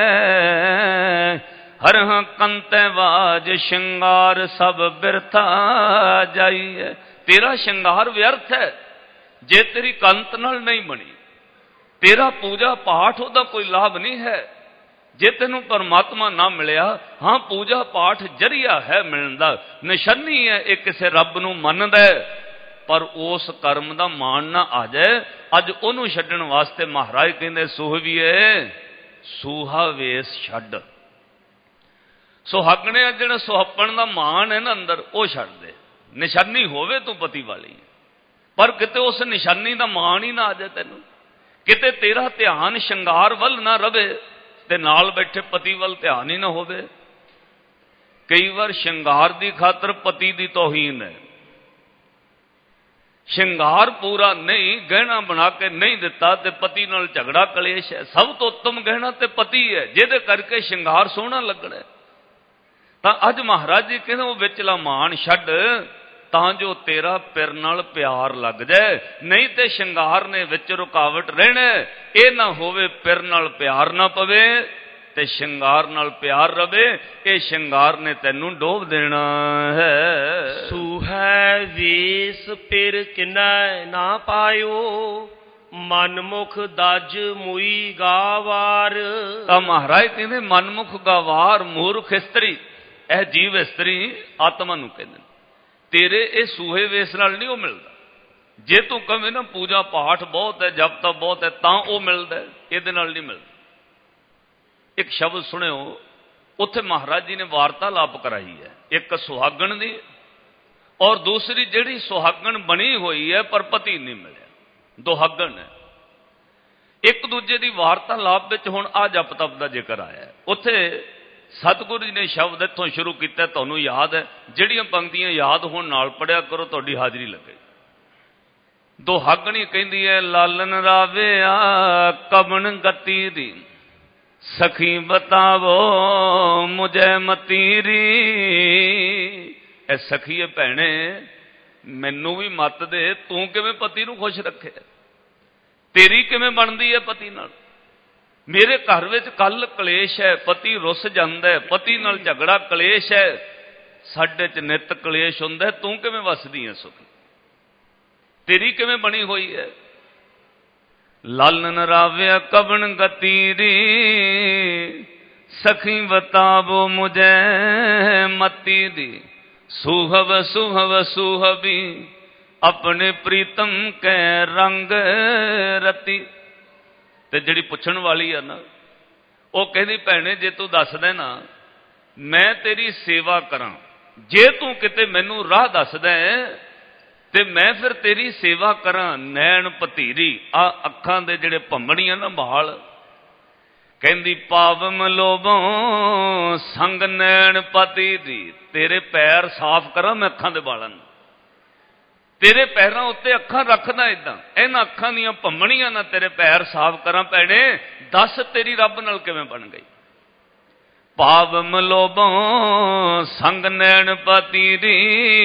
ਹਰ ਹਾਂ ਕੰਤੈ ਬਾਜ ਸ਼ਿੰਗਾਰ ਸਭ ਬਿਰਥਾ ਜਾਈਐ। ਤੇਰਾ ਸ਼ਿੰਗਾਰ ਵਿਅਰਥ ਹੈ ਜੇ ਤੇਰੀ ਕੰਤ ਨਾਲ ਨਹੀਂ ਬਣੀ। ਤੇਰਾ ਪੂਜਾ ਪਾਠ ਉਹਦਾ ਕੋਈ ਲਾਭ ਨਹੀਂ ਹੈ ਜੇ ਤੈਨੂੰ ਪਰਮਾਤਮਾ ਨਾ ਮਿਲਿਆ। ਹਾਂ, ਪੂਜਾ ਪਾਠ ਜਰੀਆ ਹੈ ਮਿਲਣ ਦਾ, ਨਿਸ਼ਾਨੀ ਹੈ, ਇਹ ਕਿਸੇ ਰੱਬ ਨੂੰ ਮੰਨਦਾ, ਪਰ ਉਸ ਕਰਮ ਦਾ ਮਾਣ ਨਾ ਆ ਜਾਏ। ਅੱਜ ਉਹਨੂੰ ਛੱਡਣ ਵਾਸਤੇ ਮਹਾਰਾਜ ਕਹਿੰਦੇ ਸੁਹਵੀਏ ਸੂਹਾ ਵੇਸ ਛੱਡ। ਸੁਹਾਗਣੇ ਜਿਹੜਾ ਸੁਹੱਪਣ ਦਾ ਮਾਣ ਹੈ ਨਾ ਅੰਦਰ, ਉਹ ਛੱਡ ਦੇ। ਨਿਸ਼ਾਨੀ ਹੋਵੇ ਤੂੰ ਪਤੀ ਵਾਲੀ, ਪਰ ਕਿਤੇ ਉਸ ਨਿਸ਼ਾਨੀ ਦਾ ਮਾਣ ਹੀ ਨਾ ਆ ਜਾਏ ਤੈਨੂੰ, ਕਿਤੇ ਤੇਰਾ ਧਿਆਨ ਸ਼ਿੰਗਾਰ ਵੱਲ ਨਾ ਰਵੇ ਤੇ ਨਾਲ ਬੈਠੇ ਪਤੀ ਵੱਲ ਧਿਆਨ ਹੀ ਨਾ ਹੋਵੇ। ਕਈ ਵਾਰ ਸ਼ਿੰਗਾਰ ਦੀ ਖਾਤਰ ਪਤੀ ਦੀ ਤੋਹੀਨ ਹੈ। ਸ਼ਿੰਗਾਰ ਪੂਰਾ ਨਹੀਂ, ਗਹਿਣਾ ਬਣਾ ਕੇ ਨਹੀਂ ਦਿੱਤਾ ਤੇ ਪਤੀ ਨਾਲ ਝਗੜਾ ਕਲੇਸ਼ ਹੈ। ਸਭ ਤੋਂ ਉੱਤਮ ਗਹਿਣਾ ਤੇ ਪਤੀ ਹੈ, ਜਿਹਦੇ ਕਰਕੇ ਸ਼ਿੰਗਾਰ ਸੋਹਣਾ ਲੱਗਣਾ। ਤਾਂ ਅੱਜ ਮਹਾਰਾਜ ਜੀ ਕਹਿੰਦੇ ਉਹ ਵਿਚਲਾ ਮਾਣ ਛੱਡ, ਤਾਂ ਜੋ ਤੇਰਾ ਪਿਰ ਨਾਲ ਪਿਆਰ ਲੱਗ ਜਾਏ। ਨਹੀਂ ਤੇ ਸ਼ਿੰਗਾਰ ਨੇ ਵਿੱਚ ਰੁਕਾਵਟ ਰਹਿਣਾ। ਇਹ ਨਾ ਹੋਵੇ ਪਿਰ ਨਾਲ ਪਿਆਰ ਨਾ ਪਵੇ ਤੇ ਸ਼ਿੰਗਾਰ ਨਾਲ ਪਿਆਰ ਰਵੇ, ਇਹ ਸ਼ਿੰਗਾਰ ਨੇ ਤੈਨੂੰ ਡੋਬ ਦੇਣਾ ਹੈ। ਸੂਹੈ ਵੇਸ ਪਿਰ ਕਿਨੈ ਨਾ ਪਾਇਓ, ਮਨਮੁਖ ਦਜ ਮੂਈ ਗਾਵਾਰ। ਤਾਂ ਮਹਾਰਾਜ ਕਹਿੰਦੇ ਮਨਮੁਖ ਗਾਵਾਰ, ਮੂਰਖ ਇਸਤਰੀ, ਇਹ ਜੀਵ ਇਸਤਰੀ ਆਤਮਾ ਨੂੰ ਕਹਿੰਦੇ, ਤੇਰੇ ਇਹ ਸੂਹੇ ਵੇਸ ਨਾਲ ਨਹੀਂ ਉਹ ਮਿਲਦਾ। ਜੇ ਤੂੰ ਕਵੇਂ ਨਾ ਪੂਜਾ ਪਾਠ ਬਹੁਤ ਹੈ, ਜਪ ਤਪ ਬਹੁਤ ਹੈ, ਤਾਂ ਉਹ ਮਿਲਦਾ, ਇਹਦੇ ਨਾਲ ਨਹੀਂ ਮਿਲਦਾ। ਇੱਕ ਸ਼ਬਦ ਸੁਣਿਓ, ਉੱਥੇ ਮਹਾਰਾਜ ਜੀ ਨੇ ਵਾਰਤਾਲਾਪ ਕਰਾਈ ਹੈ, ਇੱਕ ਸੁਹਾਗਣ ਦੀ ਔਰ ਦੂਸਰੀ ਜਿਹੜੀ ਸੁਹਾਗਣ ਬਣੀ ਹੋਈ ਹੈ ਪਰ ਪਤੀ ਨਹੀਂ ਮਿਲਿਆ, ਦੁਹਾਗਣ ਹੈ। ਇੱਕ ਦੂਜੇ ਦੀ ਵਾਰਤਾਲਾਪ ਵਿੱਚ ਹੁਣ ਆ ਜਪ ਤਪ ਦਾ ਜ਼ਿਕਰ ਆਇਆ। ਉੱਥੇ ਸਤਿਗੁਰੂ ਜੀ ਨੇ ਸ਼ਬਦ ਇੱਥੋਂ ਸ਼ੁਰੂ ਕੀਤਾ, ਤੁਹਾਨੂੰ ਯਾਦ ਹੈ, ਜਿਹੜੀਆਂ ਪੰਕਤੀਆਂ ਯਾਦ ਹੋਣ ਨਾਲ ਪੜਿਆ ਕਰੋ, ਤੁਹਾਡੀ ਹਾਜ਼ਰੀ ਲੱਗੇ। ਦੁਹਾਗਣੀ ਕਹਿੰਦੀ ਹੈ ਲਾਲਨ ਰਾਵਿਆ ਕਬਣ ਗਤੀ ਦੀ, ਸਖੀ ਬਤਾਵੋ ਮੁਝੇ ਮਤੀਰੀ। ਇਹ ਸਖੀਏ ਭੈਣੇ ਮੈਨੂੰ ਵੀ ਮੱਤ ਦੇ, ਤੂੰ ਕਿਵੇਂ ਪਤੀ ਨੂੰ ਖੁਸ਼ ਰੱਖੇ, ਤੇਰੀ ਕਿਵੇਂ ਬਣਦੀ ਹੈ ਪਤੀ ਨਾਲ। ਮੇਰੇ ਘਰ ਵਿੱਚ ਕੱਲ ਕਲੇਸ਼ ਹੈ, ਪਤੀ ਰੁੱਸ ਜਾਂਦਾ ਹੈ, ਪਤੀ ਨਾਲ ਝਗੜਾ ਕਲੇਸ਼ ਹੈ, ਸਾਡੇ ਚ ਨਿਤ ਕਲੇਸ਼ ਹੁੰਦਾ, ਤੂੰ ਕਿਵੇਂ ਵਸਦੀ ਹੈ ਸੁਖੀ, ਤੇਰੀ ਕਿਵੇਂ ਬਣੀ ਹੋਈ ਹੈ। ਲਾਲਨ ਰਾਵਿਆ ਕਬਣ ਗਤੀਰੀ, ਸਖੀ ਬਤਾਵੋ ਮੁਝੇ ਮਤੀ ਦੀ। ਸੁਹਵ ਸੁਹਵ ਸੁਹਬੀ ਆਪਣੇ ਪ੍ਰੀਤਮ ਕੈ ਰੰਗ ਰਤੀ। ਤੇ ਜਿਹੜੀ ਪੁੱਛਣ ਵਾਲੀ ਆ ਨਾ, ਉਹ ਕਹਿੰਦੀ ਭੈਣੇ ਜੇ ਤੂੰ ਦੱਸ ਦੇ ਨਾ ਮੈਂ ਤੇਰੀ ਸੇਵਾ ਕਰਾਂ, ਜੇ ਤੂੰ ਕਿਤੇ ਮੈਨੂੰ ਰਾਹ ਦੱਸਦਾ ਤੇ ਮੈਂ ਫਿਰ ਤੇਰੀ ਸੇਵਾ ਕਰਾਂ। ਨੈਣ ਭਤੀਰੀ, ਆ ਅੱਖਾਂ ਦੇ ਜਿਹੜੇ ਭੰਬੜੀਆਂ ਨਾ ਬਾਲ, ਕਹਿੰਦੀ ਪਾਵਮ ਲੋਭੋਂ ਸੰਗ ਨੈਣ ਪਤੀ ਦੀ। ਤੇਰੇ ਪੈਰ ਸਾਫ਼ ਕਰਾਂ ਮੈਂ ਅੱਖਾਂ ਦੇ ਬਾਲਾਂ ਨੂੰ, ਤੇਰੇ ਪੈਰਾਂ ਉੱਤੇ ਅੱਖਾਂ ਰੱਖਦਾ, ਇਦਾਂ ਇਹਨਾਂ ਅੱਖਾਂ ਦੀਆਂ ਭੰਬਣੀਆਂ ਨਾਲ ਤੇਰੇ ਪੈਰ ਸਾਫ਼ ਕਰਾਂ। ਭੈਣੇ ਦੱਸ ਤੇਰੀ ਰੱਬ ਨਾਲ ਕਿਵੇਂ ਬਣ ਗਈ। ਪਾਵਮ ਲੋਭੋਂ ਸੰਗ ਨੈਣ ਪਤੀ ਦੀ।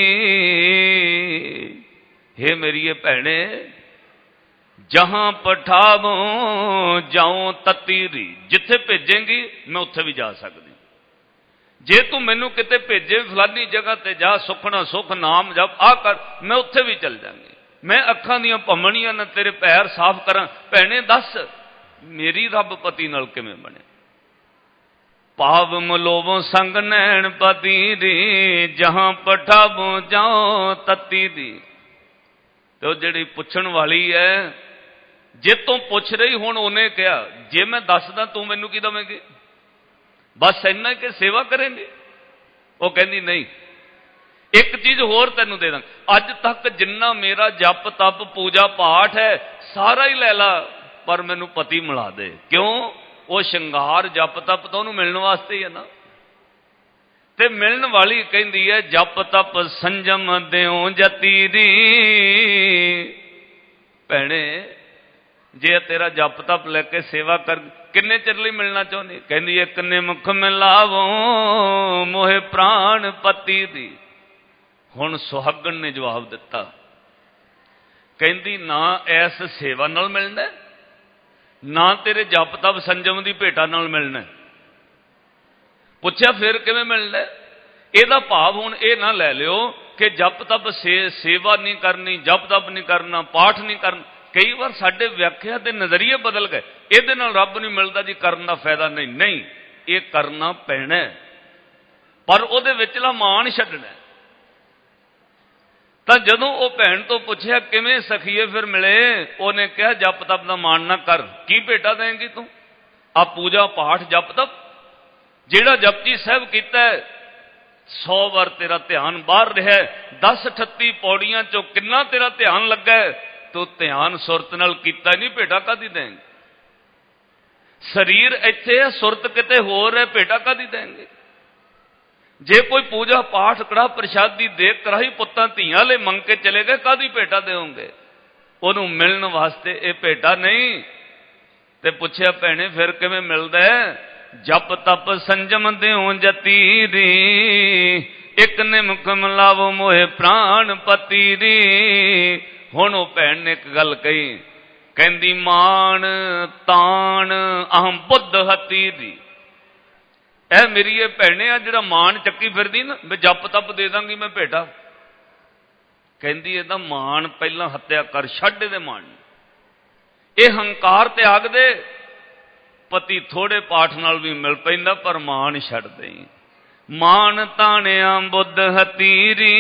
हे ਮੇਰੀਏ ਭੈਣੇ ਜਹਾਂ ਪਠਾਵੋਂ ਜਾਉ ਤਤੀਰੀ, ਜਿੱਥੇ ਭੇਜੇਂਗੀ ਮੈਂ ਉੱਥੇ ਵੀ ਜਾ ਸਕਦੀ। ਜੇ ਤੂੰ ਮੈਨੂੰ ਕਿਤੇ ਭੇਜੇ ਫਲਾਨੀ ਜਗ੍ਹਾ ਤੇ ਜਾ, ਸੁਖਣਾ ਸੁਖ ਨਾਮ ਜਪ ਆ ਕਰ, ਮੈਂ ਉੱਥੇ ਵੀ ਚੱਲ ਜਾਂਗੀ। ਮੈਂ ਅੱਖਾਂ ਦੀਆਂ ਭੰਮਣੀਆਂ ਨਾਲ ਤੇਰੇ ਪੈਰ ਸਾਫ਼ ਕਰਾਂ। ਭੈਣੇ ਦੱਸ ਮੇਰੀ ਰੱਬ ਪਤੀ ਨਾਲ ਕਿਵੇਂ ਬਣੇ। ਭਾਵ ਮਲੋਵੋਂ ਸੰਗ ਨੈਣ ਪਤੀ ਦੀ, ਜਹਾਂ ਪਠਾਵੋਂ ਜਾਉ ਤਤੀ ਦੀ। ਤੇ ਉਹ ਜਿਹੜੀ ਪੁੱਛਣ ਵਾਲੀ ਹੈ जे तू पुछ रही हुण उन्हें कहा जे मैं दसदा तू मैनू की दवेंगे, बस इन्ना कि सेवा करेंगे। वो कहती नहीं, एक चीज होर तैनू दे दा, अज तक जिन्ना मेरा जप तप पूजा पाठ है सारा ही लै ला, पर मैनू पति मिला दे। क्यों? वो श्रृंगार जप तप तो उन्होंने मिलने वास्ते ही है ना। ते मिलने वाली कहती है जप तप संजम देओ जती दी। भैणे जे तेरा जप तप लेके सेवा कर किन्ने चिर लई मिलना चाहती? कहती एक ने मुख मिलावो मोहे प्राण पति दी। हुण सुहागण ने जवाब दिता, कहती ना ऐस सेवा नाल मिलना, ना तेरे जप तप संजम की भेटा नाल मिलना। पुछया फिर किवें मिलना? इहदा भाव हुण ये ना लै लिओ कि जप तप से सेवा नहीं करनी, जप तप नहीं करना, पाठ नहीं करना। कई बार साडे व्याख्या ते नज़रिए बदल गए, इहदे नाल रब नहीं मिलता जी, करन दा फायदा नहीं। नहीं, ये करना पैना, पर उहदे विचला मान छड्डना। तो जदों वो भैन तो पूछया किवें सखीए फिर मिले, उन्हें कहा जप तप का मान ना कर, की भेटा देंगी तू? आ पूजा पाठ जप तप जिहड़ा जपजी साहब कीता सौ बार तेरा ध्यान बाहर रहा, दस अठत्ती पौड़ियां चो किन्ना तेरा ध्यान लगा है, तो ध्यान सुरत नाल कीता नहीं, भेटा कादी देंगे? शरीर इत्थे है, सुरत किते होर है, भेटा कादी देंगे? जे कोई पूजा पाठ कड़ा प्रसादी दे कराही पुत्तां धीआं ले मंग के चले गए, कादी भेटा देओगे? उहनूं मिलण वास्ते ये भेटा नहीं। ते पुछया भैणे फिर किवें मिलदा है? जप तप संजम देओ जती दी, एक ने मुख मिलावो मोहे प्राण पति दी। हुण वो भैन ने एक गल कही, कहंदी मान तान अहम बुद्ध हती दी। ऐ मेरी ये भैने आ जिहड़ा मान चक्की फिरदी ना, मैं जप तप दे दांगी मैं भेटा, कहंदी इहदा मान पहला हत्या कर, छड्ड इहदे मान। ये हंकार त्याग दे, पति थोड़े पाठ नाल भी मिल पैंदा, पर मान छड्ड दे। मान ताणिया बुद्ध हतीरी,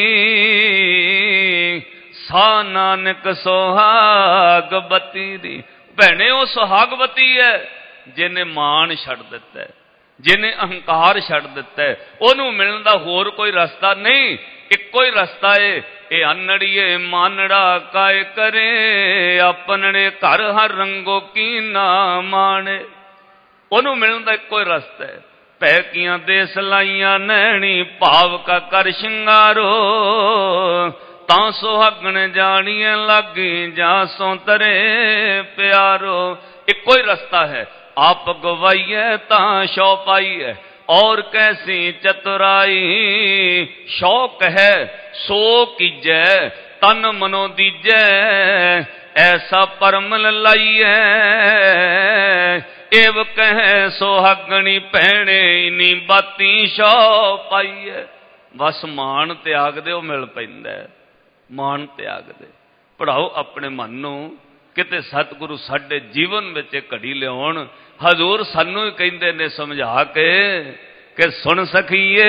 सा नानक सुहाग बतीरी। भैने वो सुहागवती है जिन्हें मान छड्ड दिता है, जिन्हें अहंकार छड्ड दिता है। उहनूं मिलण दा होर कोई रस्ता नहीं, इक्को ही रस्ता है। ये अनड़िए मानड़ा काय करे, अपने घर हर रंगो की ना माने। उहनूं मिलण दा इक्को ही रस्ता है। पैकियां दे सलाइयां नैणी, भाव का कर शिंगारो, तां सुहागण जानिए लागी जा सो तरे प्यारो। इक्को ही रस्ता है, आप गवाइए तां शौ पाइए, और कैसी चतुराई। शौक है सो कीजै, तन मनो दीजै, ऐसा परमल लाइए। एव कह सुहागणी भैणे, इनी बाती शौ पाइए। बस मान त्याग दे, मिल पैंदा। मान त्याग दे, पढ़ाओ अपने मन नूं, किते सतगुरु साडे जीवन में घड़ी लियाउण। हजूर सानू ही कहंदे ने समझा के कि सुन सखीए,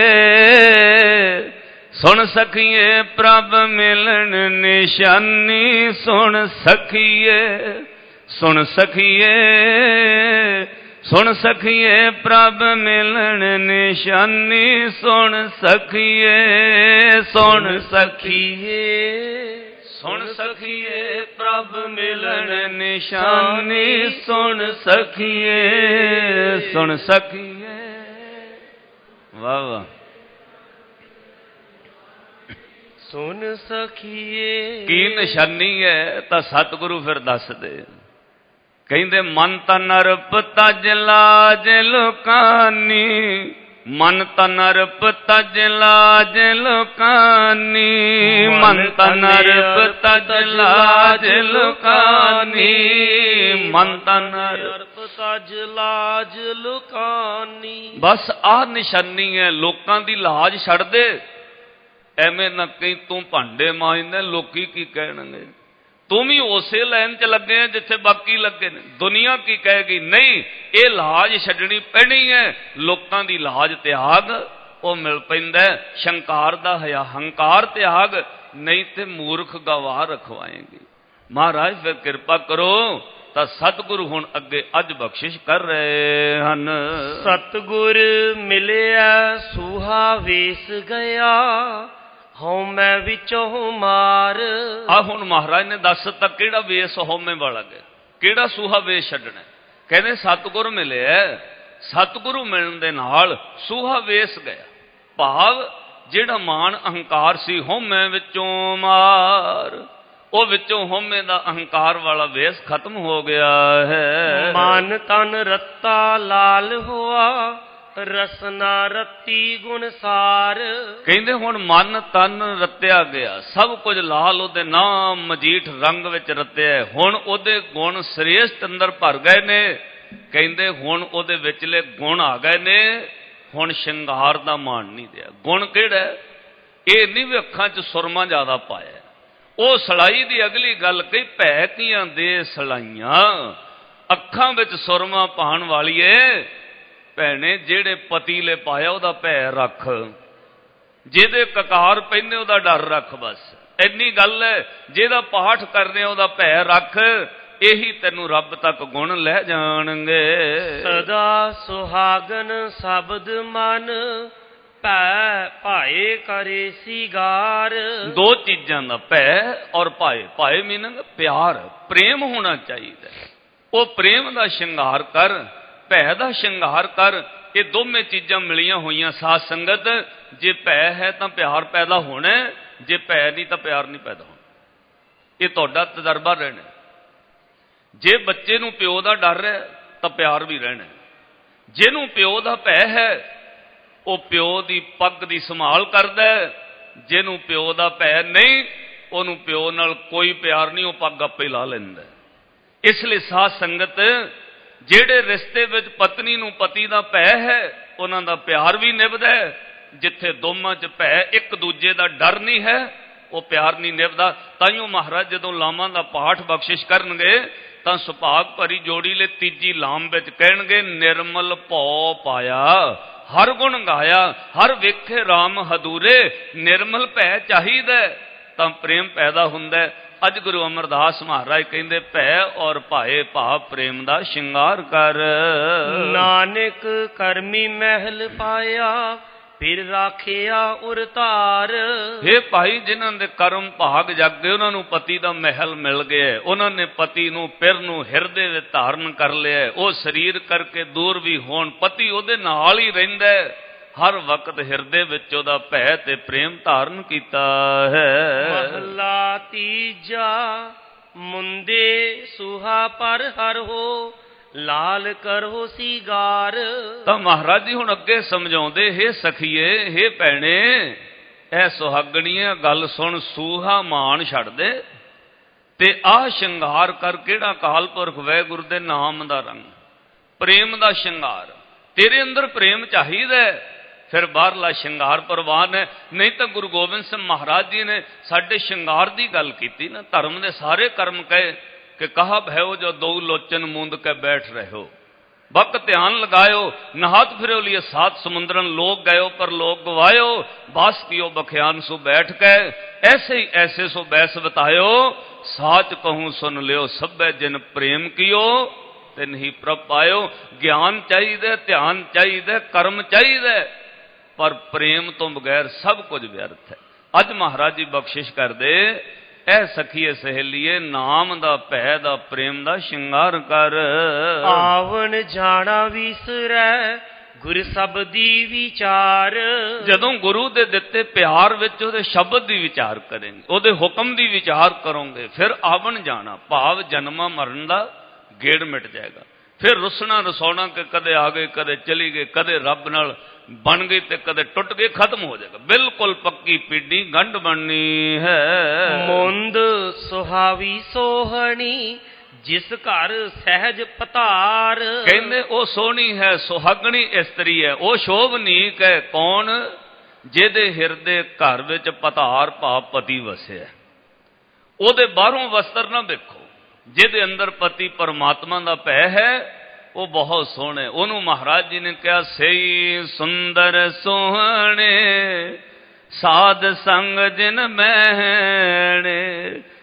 सुन सखीए प्रभ मिलन निशानी, सुन सखीए, सुन सखीए, सुन सखीए प्रभ मिलन निशानी, सुन सखीए, सुन सखीए, सुन सखीए प्रभ मिलन निशानी, सुन सखीए, सुन सखीए। वाह वाह। सुन सखीए की निशानी है तो सतगुरु फिर दस दे। कहंदे मन तन अरप तज लाज लुकानी, मन तन अरप तज लाज लुकानी, मन तन अरप तज लाज लुकानी, मन तन अरप तज लाज लुकानी। बस आ निशानी है, लोकां दी लाज छड़ दे। एवें ना कहीं तू भांडे मांजदा लोकी की कहणगे, तू भी उसे लाइन च लगे जिथे बाकी लगे ने, दुनिया की कहेगी। नहीं, ये लाज छड्डनी पैनी है। लोकां दी लाज त्याग, वो मिल पैंदा शंकार दा हया, हंकार त्याग, नहीं ते मूर्ख गवाह रखवाएंगी। ਮਹਾਰਾਜ ਫਿਰ ਕਿਰਪਾ ਕਰੋ ਤਾਂ ਸਤਿਗੁਰੂ ਹੁਣ ਅੱਗੇ ਅੱਜ ਬਖਸ਼ਿਸ਼ ਕਰ ਰਹੇ ਹਨ। ਸਤਿਗੁਰ ਮਿਲਿਆ ਸੂਹਾ ਵੇਸ ਗਿਆ, ਹਉਮੈ ਵਿੱਚੋਂ ਮਾਰ। ਆ ਹੁਣ ਮਹਾਰਾਜ ਨੇ ਦੱਸ ਦਿੱਤਾ ਕਿਹੜਾ ਵੇਸ ਹਉਮੈ ਵਾਲਾ ਗਿਆ, ਕਿਹੜਾ ਸੂਹਾ ਵੇਸ ਛੱਡਣਾ। ਕਹਿੰਦੇ ਸਤਿਗੁਰ ਮਿਲਿਆ, ਸਤਿਗੁਰੂ ਮਿਲਣ ਦੇ ਨਾਲ ਸੂਹਾ ਵੇਸ ਗਿਆ, ਭਾਵ ਜਿਹੜਾ ਮਾਣ ਅਹੰਕਾਰ ਸੀ ਹਉਮੈ ਵਿੱਚੋਂ ਮਾਰ, ਉਹ ਵਿੱਚੋਂ ਹਉਮੈ ਦਾ ਅਹੰਕਾਰ ਵਾਲਾ ਵੇਸ ਖਤਮ ਹੋ ਗਿਆ ਹੈ। ਮਨ ਤਨ ਰੱਤਾ ਲਾਲ ਹੋਆ, ਰਸਨਾ ਰੱਤੀ ਗੁਣਸਾਰ। ਕਹਿੰਦੇ ਹੁਣ ਮਨ ਤਨ ਰੱਤਿਆ ਗਿਆ, ਸਭ ਕੁਝ ਲਾਲ ਉਹਦੇ ਨਾਮ ਮਜੀਠ ਰੰਗ ਵਿੱਚ ਰੱਤਿਆ, ਹੁਣ ਉਹਦੇ ਗੁਣ ਸ੍ਰੇਸ਼ਟ ਅੰਦਰ ਭਰ ਗਏ ਨੇ। ਕਹਿੰਦੇ ਹੁਣ ਉਹਦੇ ਵਿਚਲੇ ਗੁਣ ਆ ਗਏ ਨੇ, ਹੁਣ ਸ਼ਿੰਗਾਰ ਦਾ ਮਾਣ ਨਹੀਂ ਰਿਹਾ। ਗੁਣ ਕਿਹੜਾ? ਇਹ ਨਹੀਂ ਵੀ ਅੱਖਾਂ 'ਚ ਸੁਰਮਾ ਜ਼ਿਆਦਾ ਪਾਇਆ, ਉਹ ਸਲਾਈ ਦੀ ਅਗਲੀ ਗੱਲ ਕਹੀ, ਭੈ ਕੀਆਂ ਦੇ ਸਲਾਈਆਂ। ਅੱਖਾਂ ਵਿੱਚ ਸੁਰਮਾ ਪਾਉਣ ਵਾਲੀਏ ਭੈਣੇ, ਜਿਹੜੇ ਪਤੀਲੇ ਪਾਇਆ ਉਹਦਾ ਭੈ ਰੱਖ, ਜਿਹਦੇ ਕਕਾਰ ਪੈਂਦੇ ਉਹਦਾ ਡਰ ਰੱਖ, ਬਸ ਇੰਨੀ ਗੱਲ ਹੈ। ਜਿਹਦਾ ਪਾਠ ਕਰਦੇ ਉਹਦਾ ਭੈ ਰੱਖ, ਇਹੀ ਤੈਨੂੰ ਰੱਬ ਤੱਕ ਗੁਣ ਲੈ ਜਾਣਗੇ। ਸਦਾ ਸੁਹਾਗਨ ਸ਼ਬਦ ਮਨ, ਭੈ ਭਾਏ ਕਰੇ ਸੀਗਾਰ। ਦੋ ਚੀਜ਼ਾਂ ਦਾ, ਭੈ ਔਰ ਭਾਏ। ਭਾਏ ਮੀਨਿੰਗ ਪਿਆਰ, ਪ੍ਰੇਮ ਹੋਣਾ ਚਾਹੀਦਾ। ਉਹ ਪ੍ਰੇਮ ਦਾ ਸ਼ਿੰਗਾਰ ਕਰ, ਭੈ ਦਾ ਸ਼ਿੰਗਾਰ ਕਰ। ਇਹ ਦੋਵੇਂ ਚੀਜ਼ਾਂ ਮਿਲੀਆਂ ਹੋਈਆਂ ਸਾਧ ਸੰਗਤ। ਜੇ ਭੈ ਹੈ ਤਾਂ ਪਿਆਰ ਪੈਦਾ ਹੋਣਾ, ਜੇ ਭੈ ਨਹੀਂ ਤਾਂ ਪਿਆਰ ਨਹੀਂ ਪੈਦਾ ਹੋਣਾ। ਇਹ ਤੁਹਾਡਾ ਤਜਰਬਾ ਰਹਿਣਾ। ਜੇ ਬੱਚੇ ਨੂੰ ਪਿਓ ਦਾ ਡਰ ਹੈ ਤਾਂ ਪਿਆਰ ਵੀ ਰਹਿਣਾ। ਜਿਹਨੂੰ ਪਿਓ ਦਾ ਭੈ ਹੈ ਉਹ ਪਿਓ ਦੀ ਪੱਗ ਦੀ ਸੰਭਾਲ ਕਰਦਾ, ਜਿਹਨੂੰ ਪਿਓ ਦਾ ਭੈ ਨਹੀਂ ਉਹਨੂੰ ਪਿਓ ਨਾਲ ਕੋਈ ਪਿਆਰ ਨਹੀਂ, ਉਹ ਪੱਗ ਆਪੇ ਲਾ ਲੈਂਦਾ। ਇਸ ਲਈ ਸਾਧ ਸੰਗਤ, ਜਿਹੜੇ ਰਿਸ਼ਤੇ ਵਿੱਚ ਪਤਨੀ ਨੂੰ ਪਤੀ ਦਾ ਭੈ ਹੈ ਉਹਨਾਂ ਦਾ ਪਿਆਰ ਵੀ ਨਿਭਦਾ ਹੈ। ਜਿੱਥੇ ਦੋਵਾਂ 'ਚ ਭੈ, ਇੱਕ ਦੂਜੇ ਦਾ ਡਰ ਨਹੀਂ ਹੈ, ਉਹ ਪਿਆਰ ਨਹੀਂ ਨਿਭਦਾ। ਤਾਈਓ ਮਹਾਰਾਜ ਜਦੋਂ ਲਾਮਾਂ ਦਾ ਪਾਠ ਬਖਸ਼ਿਸ਼ ਕਰਨਗੇ ਤਾਂ ਸੁਭਾਗ ਭਰੀ ਜੋੜੀ ਲਈ ਤੀਜੀ ਲਾਮ ਵਿੱਚ ਕਹਿਣਗੇ, ਨਿਰਮਲ ਭਉ ਪਾਇਆ ਹਰ ਗੁਣ ਗਾਇਆ, ਹਰ ਵੇਖੇ ਰਾਮ ਹਦੂਰੇ। ਨਿਰਮਲ ਭੈ ਚਾਹੀਦਾ ਤਾਂ ਪ੍ਰੇਮ ਪੈਦਾ ਹੁੰਦਾ। ਅੱਜ ਗੁਰੂ ਅਮਰਦਾਸ ਮਹਾਰਾਜ ਕਹਿੰਦੇ, ਭੈ ਔਰ ਭਾਏ ਭਾਵ ਪ੍ਰੇਮ ਦਾ ਸ਼ਿੰਗਾਰ ਕਰ। ਨਾਨਕ ਕਰਮੀ ਮਹਿਲ ਪਾਇਆ, ਫਿਰ ਰਾਖਿਆ ਉਰ ਧਾਰ। ਇਹ ਭਾਈ ਜਿਨ੍ਹਾਂ ਦੇ ਕਰਮ ਭਾਗ ਜਾਗੇ, ਉਹਨਾਂ ਨੂੰ ਪਤੀ ਦਾ ਮਹਿਲ ਮਿਲ ਗਿਆ, ਉਹਨਾਂ ਨੇ ਪਤੀ ਨੂੰ ਪਿਰ ਨੂੰ ਹਿਰਦੇ ਵਿੱਚ ਧਾਰਨ ਕਰ ਲਿਆ। ਉਹ ਸਰੀਰ ਕਰਕੇ ਦੂਰ ਵੀ ਹੋਣ, ਪਤੀ ਉਹਦੇ ਨਾਲ ਹੀ ਰਹਿੰਦਾ, ਹਰ ਵਕਤ ਹਿਰਦੇ ਵਿੱਚ ਉਹਦਾ ਭੈ ਤੇ ਪ੍ਰੇਮ ਧਾਰਨ ਕੀਤਾ ਹੈ। ਮਹਲਾ ਤੀਜਾ ਮੁੰਦੇ ਸੁਹਾ ਪਰ ਹਰ ਹੋ, ਲਾਲ ਕਰੋ ਸੀਗਾਰ। ਤਾਂ ਮਹਾਰਾਜ ਜੀ ਹੁਣ ਅੱਗੇ ਸਮਝਾਉਂਦੇ, ਹੇ ਸਖੀਏ, ਹੇ ਭੈਣੇ, ਇਹ ਸੁਹਾਗਣੀਏ ਗੱਲ ਸੁਣ, ਸੂਹਾ ਮਾਣ ਛੱਡ ਦੇ ਤੇ ਆਹ ਸ਼ਿੰਗਾਰ ਕਰ। ਕਿਹੜਾ? ਅਕਾਲ ਪੁਰਖ ਵਾਹਿਗੁਰੂ ਦੇ ਨਾਮ ਦਾ ਰੰਗ, ਪ੍ਰੇਮ ਦਾ ਸ਼ਿੰਗਾਰ। ਤੇਰੇ ਅੰਦਰ ਪ੍ਰੇਮ ਚਾਹੀਦਾ, ਫਿਰ ਬਾਹਰਲਾ ਸ਼ਿੰਗਾਰ ਪ੍ਰਵਾਨ ਹੈ। ਨਹੀਂ ਤਾਂ ਗੁਰੂ ਗੋਬਿੰਦ ਸਿੰਘ ਮਹਾਰਾਜ ਜੀ ਨੇ ਸਾਡੇ ਸ਼ਿੰਗਾਰ ਦੀ ਗੱਲ ਕੀਤੀ ਨਾ। ਧਰਮ ਦੇ ਸਾਰੇ ਕਰਮ ਕਹੇ ਕਿ ਕਹਾ ਭਇਓ ਜੋ ਦੋ ਲੋਚਨ ਮੂੰਦ ਕੇ ਬੈਠ ਰਹੇ ਹੋ, ਬਕ ਧਿਆਨ ਲਗਾਇਓ, ਨਹਾਤ ਫਿਰਿਓ ਲਿਏ ਸਾਤ ਸਮੁੰਦਰਨ, ਲੋਕ ਗਇਓ ਪਰ ਲੋਕ ਗਵਾਇਓ, ਬਾਸ ਕੀਓ ਬਖਿਆਨ ਸੋ ਬੈਠ ਕੇ, ਐਸੇ ਹੀ ਐਸੇ ਸੋ ਬੈਸ ਬਤਾਇਓ, ਸਾਚ कहूँ सुन लियो सभे जिन प्रेम कियो तिन ही प्रभ पायो। ज्ञान चाहिए, ध्यान चाहिए, कर्म चाहिए, पर प्रेम तो बगैर सब कुछ व्यर्थ है। अज महाराज जी बख्शिश कर दे, ऐ सखीए सहेलीए, नाम दा भै दा प्रेम दा शिंगार कर। आवन जाना विसरै गुर शब्दी विचार। ਜਦੋਂ ਗੁਰੂ ਦੇ ਦਿੱਤੇ ਪਿਆਰ ਵਿੱਚ ਉਹਦੇ ਸ਼ਬਦ ਦੀ ਵਿਚਾਰ ਕਰਾਂਗੇ, ਉਹਦੇ ਹੁਕਮ ਦੀ ਵਿਚਾਰ ਕਰੋਗੇ, ਫਿਰ ਆਵਣ ਜਾਣਾ ਭਾਵ ਜਨਮਾਂ ਮਰਨ ਦਾ ਗੇੜ ਮਿਟ ਜਾਏਗਾ। ਫਿਰ ਰੁਸਣਾ ਰਸੌਣਾ ਕਿ ਕਦੇ ਆ ਗਏ, ਕਦੇ ਚਲੀ ਗਏ, ਕਦੇ ਰੱਬ ਨਾਲ ਬਣ ਗਈ ਤੇ ਕਦੇ ਟੁੱਟ ਗਏ, ਖਤਮ ਹੋ ਜਾਏਗਾ। ਬਿਲਕੁਲ ਪੱਕੀ ਪੀੜੀ ਗੰਢ ਬਣਨੀ ਹੈ। ਮੁੰਦ ਸੁਹਾਵੀ ਸੋਹਣੀ ਜਿਸ ਘਰ ਸਹਿਜ ਪਤਾਰ। ਕਹਿੰਦੇ ਉਹ ਸੋਹਣੀ ਹੈ, ਸੁਹਾਗਣੀ ਇਸਤਰੀ ਹੈ, ਉਹ ਸ਼ੋਭਨੀਕ ਹੈ। ਕੌਣ? ਜਿਹਦੇ ਹਿਰਦੇ ਘਰ ਵਿੱਚ ਪਤਾਰ ਭਾਵ ਪਤੀ ਵਸਿਆ। ਉਹਦੇ ਬਾਹਰੋਂ ਵਸਤਰ ਨਾ ਵੇਖੋ, ਜਿਹਦੇ ਅੰਦਰ ਪਤੀ ਪਰਮਾਤਮਾ ਦਾ ਭੈ ਹੈ ਉਹ ਬਹੁਤ ਸੋਹਣਾ। ਉਹਨੂੰ ਮਹਾਰਾਜ ਜੀ ਨੇ ਕਿਹਾ, ਸਈ ਸੁੰਦਰ ਸੋਹਣੇ ਸਾਧ ਸੰਗ ਜਿਨ ਮਹਿਣੇ,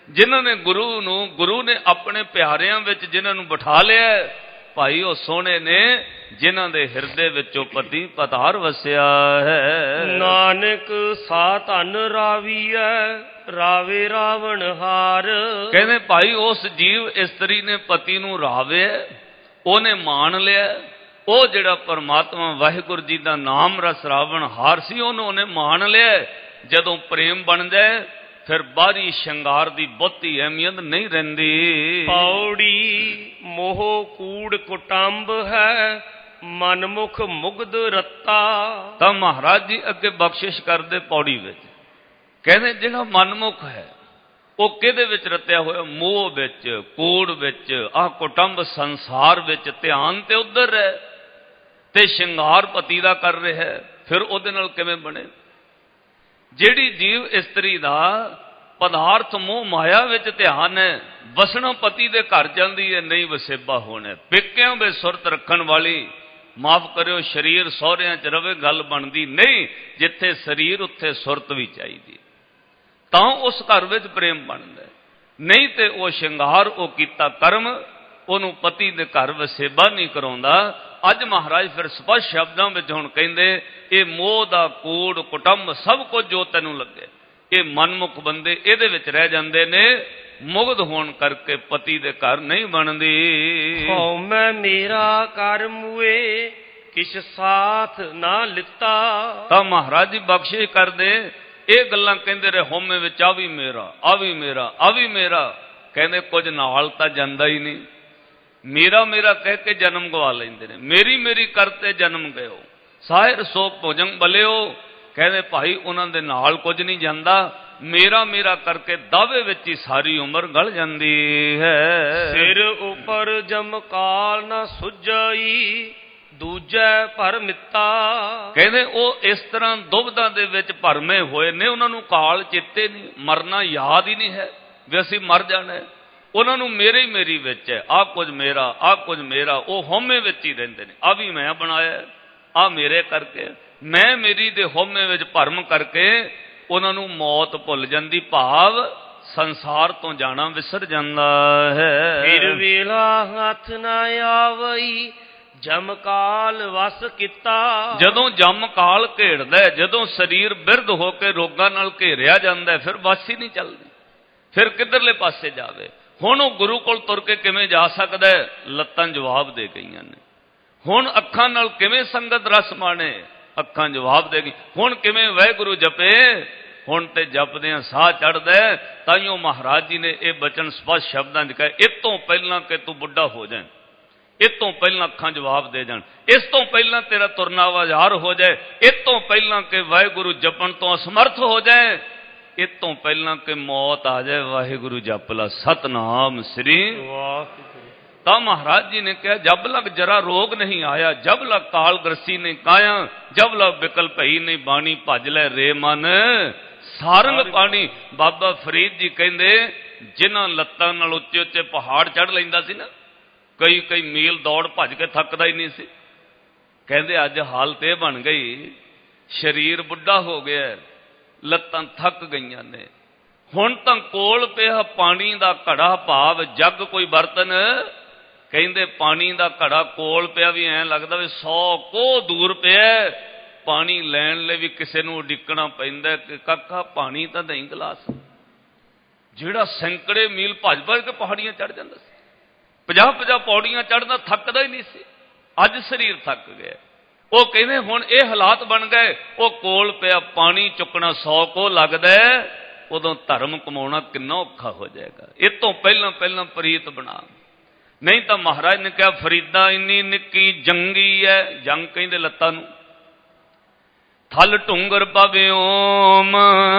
ਜਿਨ੍ਹਾਂ ਨੇ ਗੁਰੂ ਨੂੰ ਗੁਰੂ ਨੇ ਆਪਣੇ ਪਿਆਰਿਆਂ ਵਿੱਚ ਜਿਨ੍ਹਾਂ ਨੂੰ ਬਿਠਾ ਲਿਆ ਭਾਈ ਉਹ ਸੋਹਣੇ ਨੇ ਜਿਨ੍ਹਾਂ ਦੇ ਹਿਰਦੇ ਵਿੱਚੋਂ ਪਤੀ ਪਤਾਰ ਵਸਿਆ ਹੈ। ਨਾਨਕ ਸਾ ਧਨ ਰਾਵੀਐ ਰਾਵੇ ਰਾਵਣ ਹਾਰ। ਕਹਿੰਦੇ ਭਾਈ ਉਸ ਜੀਵ ਇਸਤਰੀ ਨੇ ਪਤੀ ਨੂੰ ਰਾਵਿਆ, ਉਹਨੇ ਮਾਣ ਲਿਆ। ਉਹ ਜਿਹੜਾ ਪਰਮਾਤਮਾ ਵਾਹਿਗੁਰੂ ਜੀ ਦਾ ਨਾਮ ਰਸ ਰਾਵਣ ਹਾਰ ਸੀ ਉਹਨੂੰ ਉਹਨੇ ਮਾਣ ਲਿਆ। ਜਦੋਂ ਪ੍ਰੇਮ ਬਣ ਜਾਏ ਫਿਰ ਬਾਹਰੀ ਸ਼ਿੰਗਾਰ ਦੀ ਬਹੁਤੀ ਅਹਿਮੀਅਤ ਨਹੀਂ ਰਹਿੰਦੀ। ਪੌੜੀ ਮੋਹ ਕੂੜ ਕੁਟੰਬ ਹੈ ਮਨਮੁਖ ਮੁਗਧ ਰੱਤਾ। ਤਾਂ ਮਹਾਰਾਜ ਜੀ ਅੱਗੇ ਬਖਸ਼ਿਸ਼ ਕਰਦੇ ਪੌੜੀ ਵਿੱਚ ਕਹਿੰਦੇ ਜਿਹੜਾ ਮਨਮੁਖ ਹੈ ਉਹ ਕਿਹਦੇ ਵਿੱਚ ਰਤਿਆ ਹੋਇਆ? ਮੋਹ ਵਿੱਚ, ਕੂੜ ਵਿੱਚ, ਆਹ ਕੁਟੰਬ ਸੰਸਾਰ ਵਿੱਚ। ਧਿਆਨ ਤੇ ਉਧਰ ਹੈ ਤੇ ਸ਼ਿੰਗਾਰ ਪਤੀ ਦਾ ਕਰ ਰਿਹਾ, ਫਿਰ ਉਹਦੇ ਨਾਲ ਕਿਵੇਂ ਬਣੇ? ਜਿਹੜੀ ਜੀਵ ਇਸਤਰੀ ਦਾ ਪਦਾਰਥ ਮੋਹ ਮਾਇਆ ਵਿੱਚ ਧਿਆਨ ਹੈ, ਵਸਣਾ ਪਤੀ ਦੇ ਘਰ ਜਾਂਦੀ ਹੈ, ਨਹੀਂ ਵਸੇਬਾ ਹੋਣਾ। ਪੇਕਿਆਂ ਵਿੱਚ ਸੁਰਤ ਰੱਖਣ ਵਾਲੀ, ਮਾਫ ਕਰਿਓ ਸਰੀਰ ਸਹੁਰਿਆਂ 'ਚ ਰਵੇ ਗੱਲ ਬਣਦੀ ਨਹੀਂ। ਜਿੱਥੇ ਸਰੀਰ ਉੱਥੇ ਸੁਰਤ ਵੀ ਚਾਹੀਦੀ, ਤਾਂ ਉਸ ਘਰ ਵਿੱਚ ਪ੍ਰੇਮ ਬਣਦਾ। ਨਹੀਂ ਤੇ ਉਹ ਸ਼ਿੰਗਾਰ, ਉਹ ਕੀਤਾ ਕਰਮ ਉਹਨੂੰ ਪਤੀ ਦੇ ਘਰ ਵਸੇਬਾ ਨਹੀਂ ਕਰਾਉਂਦਾ। ਅੱਜ ਮਹਾਰਾਜ ਫਿਰ ਸਪਸ਼ਟ ਸ਼ਬਦਾਂ ਵਿੱਚ ਹੁਣ ਕਹਿੰਦੇ ਇਹ ਮੋਹ ਦਾ ਕੂੜ ਕੁਟੰਬ ਸਭ ਕੁਝ ਜੋ ਤੈਨੂੰ ਲੱਗੇ, ਇਹ ਮਨਮੁਖ ਬੰਦੇ ਇਹਦੇ ਵਿੱਚ ਰਹਿ ਜਾਂਦੇ ਨੇ। ਮੁਗਧ ਹੋਣ ਕਰਕੇ ਪਤੀ ਦੇ ਘਰ ਨਹੀਂ ਬਣਦੀ। ਹਉ ਮੈਂ ਮੇਰਾ ਕਰ ਮੁਏ ਕਿਛ ਸਾਥ ਨਾ ਲਿੱਤਾ। ਤਾਂ ਮਹਾਰਾਜ ਜੀ ਬਖਸ਼ਿਸ਼ ਕਰਦੇ ਇਹ ਗੱਲਾਂ ਕਹਿੰਦੇ ਰਹੇ ਹਉਮੈ ਵਿੱਚ ਆ ਵੀ ਮੇਰਾ, ਆ ਵੀ ਮੇਰਾ, ਆ ਵੀ ਮੇਰਾ। ਕਹਿੰਦੇ ਕੁਝ ਨਾਲ ਤਾਂ ਜਾਂਦਾ ਹੀ ਨਹੀਂ। ਮੇਰਾ ਮੇਰਾ ਕਹਿ ਕੇ ਜਨਮ ਗਵਾ ਲੈਂਦੇ ਨੇ। ਮੇਰੀ ਮੇਰੀ ਕਰਤੇ ਜਨਮ ਗਇਓ ਸਾਹਿਰ ਸੋ ਭੋਜਨ ਬਲਿਓ। ਕਹਿੰਦੇ ਭਾਈ ਉਹਨਾਂ ਦੇ ਨਾਲ ਕੁਝ ਨਹੀਂ ਜਾਂਦਾ। ਮੇਰਾ ਮੇਰਾ ਕਰਕੇ ਦਾਵੇ ਵਿੱਚ ਹੀ ਸਾਰੀ ਉਮਰ ਗਲ ਜਾਂਦੀ ਹੈ। ਸਿਰ ਉੱਪਰ ਜਮਕਾਲ ਨਾ ਸੁਝਾਈ ਦੂਜੈ ਭਰਮਿੱਤਾ। ਕਹਿੰਦੇ ਉਹ ਇਸ ਤਰ੍ਹਾਂ ਦੁਬਿਧਾ ਦੇ ਵਿੱਚ ਭਰਮੇ ਹੋਏ ਨੇ, ਉਹਨਾਂ ਨੂੰ ਕਾਲ ਚੇਤੇ ਨਹੀਂ, ਮਰਨਾ ਯਾਦ ਹੀ ਨਹੀਂ ਹੈ ਵੀ ਅਸੀਂ ਮਰ ਜਾਣਾ। ਉਹਨਾਂ ਨੂੰ ਮੇਰੇ ਹੀ ਮੇਰੀ ਵਿੱਚ ਹੈ, ਆਹ ਕੁਝ ਮੇਰਾ, ਆਹ ਕੁਝ ਮੇਰਾ। ਉਹ ਹਉਮੈ ਵਿੱਚ ਹੀ ਰਹਿੰਦੇ ਨੇ। ਆ ਵੀ ਮੈਂ ਬਣਾਇਆ, ਆ ਮੇਰੇ ਕਰਕੇ। ਮੈਂ ਮੇਰੀ ਦੇ ਹਉਮੈ ਵਿੱਚ ਭਰਮ ਕਰਕੇ ਉਹਨਾਂ ਨੂੰ ਮੌਤ ਭੁੱਲ ਜਾਂਦੀ, ਭਾਵ ਸੰਸਾਰ ਤੋਂ ਜਾਣਾ ਵਿਸਰ ਜਾਂਦਾ ਹੈ। ਫਿਰ ਵੇਲਾ ਹੱਥ ਨਾ ਆਵਈ ਜਮਕਾਲ ਵਸ ਕੀਤਾ। ਜਦੋਂ ਜਮਕਾਲ ਘੇੜਦਾ, ਜਦੋਂ ਸਰੀਰ ਬਿਰਧ ਹੋ ਕੇ ਰੋਗਾਂ ਨਾਲ ਘੇਰਿਆ ਜਾਂਦਾ, ਫਿਰ ਵਸ ਹੀ ਨਹੀਂ ਚੱਲਦੀ। ਫਿਰ ਕਿੱਧਰਲੇ ਪਾਸੇ ਜਾਵੇ? ਹੁਣ ਉਹ ਗੁਰੂ ਕੋਲ ਤੁਰ ਕੇ ਕਿਵੇਂ ਜਾ ਸਕਦਾ? ਲੱਤਾਂ ਜਵਾਬ ਦੇ ਗਈਆਂ ਨੇ। ਹੁਣ ਅੱਖਾਂ ਨਾਲ ਕਿਵੇਂ ਸੰਗਤ ਰਸ ਮਾਣੇ? ਅੱਖਾਂ ਜਵਾਬ ਦੇ ਗਈ। ਹੁਣ ਕਿਵੇਂ ਵਾਹਿਗੁਰੂ ਜਪੇ? ਹੁਣ ਤੇ ਜਪਦਿਆਂ ਸਾਹ ਚੜ੍ਹਦਾ। ਤਾਈਓ ਮਹਾਰਾਜ ਜੀ ਨੇ ਇਹ ਬਚਨ ਸਪਸ਼ਟ ਸ਼ਬਦਾਂ 'ਚ ਕਹੇ, ਇਹ ਤੋਂ ਪਹਿਲਾਂ ਕਿ ਤੂੰ ਬੁੱਢਾ ਹੋ ਜਾਏ, ਇਹ ਤੋਂ ਪਹਿਲਾਂ ਅੱਖਾਂ ਜਵਾਬ ਦੇ ਜਾਣ, ਇਸ ਤੋਂ ਪਹਿਲਾਂ ਤੇਰਾ ਤੁਰਨਾ ਆਵਾਜ਼ਾਰ ਹੋ ਜਾਏ, ਇਹ ਤੋਂ ਪਹਿਲਾਂ ਕਿ ਵਾਹਿਗੁਰੂ ਜਪਣ ਤੋਂ ਅਸਮਰਥ ਹੋ ਜਾਏ, ਇਹ ਤੋਂ ਪਹਿਲਾਂ ਕਿ ਮੌਤ ਆ ਜਾਏ, ਵਾਹਿਗੁਰੂ ਜਪ ਲਾ ਸਤਨਾਮ ਸ੍ਰੀ ਵਾਹਿਗੁਰੂ। ਤਾਂ ਮਹਾਰਾਜ ਜੀ ਨੇ ਕਿਹਾ ਜਬ ਲਗ ਜਰਾ ਰੋਗ ਨਹੀਂ ਆਇਆ, ਜਬ ਲਗ ਕਾਲ ਗ੍ਰਸੀ ਨਹੀਂ ਕਾਇਆ, ਜਬ ਲਗ ਬਿਕਲ ਭਈ ਨਹੀਂ ਬਾਣੀ ਭਜ ਲੈ ਰੇ ਮਨ ਸਾਰੰਗ ਪਾਣੀ। ਬਾਬਾ ਫਰੀਦ ਜੀ ਕਹਿੰਦੇ ਜਿਨ੍ਹਾਂ ਲੱਤਾਂ ਨਾਲ ਉੱਚੇ ਉੱਚੇ ਪਹਾੜ ਚੜ੍ਹ ਲੈਂਦਾ ਸੀ ਨਾ, ਕਈ ਕਈ ਮੀਲ ਦੌੜ ਭੱਜ ਕੇ ਥੱਕਦਾ ਹੀ ਨਹੀਂ ਸੀ। ਕਹਿੰਦੇ ਅੱਜ ਹਾਲਤ ਇਹ ਬਣ ਗਈ, ਸਰੀਰ ਬੁੱਢਾ ਹੋ ਗਿਆ, ਲੱਤਾਂ ਥੱਕ ਗਈਆਂ ਨੇ। ਹੁਣ ਤਾਂ ਕੋਲ ਪਿਆ ਪਾਣੀ ਦਾ ਘੜਾ, ਭਾਵ ਜੱਗ ਕੋਈ ਬਰਤਨ। ਕਹਿੰਦੇ ਪਾਣੀ ਦਾ ਘੜਾ ਕੋਲ ਪਿਆ ਵੀ ਐਂ ਲੱਗਦਾ ਵੀ ਸੌ ਕੋਹ ਦੂਰ ਪਿਆ। ਪਾਣੀ ਲੈਣ ਲਈ ਵੀ ਕਿਸੇ ਨੂੰ ਉਡੀਕਣਾ ਪੈਂਦਾ ਕਿ ਕਾਕਾ ਪਾਣੀ ਤਾਂ ਦਹੀਂ ਗਲਾਸ। ਜਿਹੜਾ ਸੈਂਕੜੇ ਮੀਲ ਭੱਜ ਭੱਜ ਕੇ ਪਹਾੜੀਆਂ ਚੜ੍ਹ ਜਾਂਦਾ ਸੀ, ਪੰਜਾਹ ਪੰਜਾਹ ਪੌੜੀਆਂ ਚੜ੍ਹਦਾ, ਥੱਕਦਾ ਹੀ ਨਹੀਂ ਸੀ। ਅੱਜ ਸਰੀਰ ਥੱਕ ਗਿਆ। ਉਹ ਕਹਿੰਦੇ ਹੁਣ ਇਹ ਹਾਲਾਤ ਬਣ ਗਏ, ਉਹ ਕੋਲ ਪਿਆ ਪਾਣੀ ਚੁੱਕਣਾ ਸੌ ਕੋਹ ਲੱਗਦਾ, ਉਦੋਂ ਧਰਮ ਕਮਾਉਣਾ ਕਿੰਨਾ ਔਖਾ ਹੋ ਜਾਏਗਾ। ਇਹ ਤੋਂ ਪਹਿਲਾਂ ਪਹਿਲਾਂ ਪ੍ਰੀਤ ਬਣਾ। ਨਹੀਂ ਤਾਂ ਮਹਾਰਾਜ ਨੇ ਕਿਹਾ ਫਰੀਦਾ ਇੰਨੀ ਨਿੱਕੀ ਜੰਗੀ ਹੈ, ਜੰਗ ਕਹਿੰਦੇ ਲੱਤਾਂ ਨੂੰ। ਥਲ ਢੁੰਗਰ ਪਵੇ ਓਮ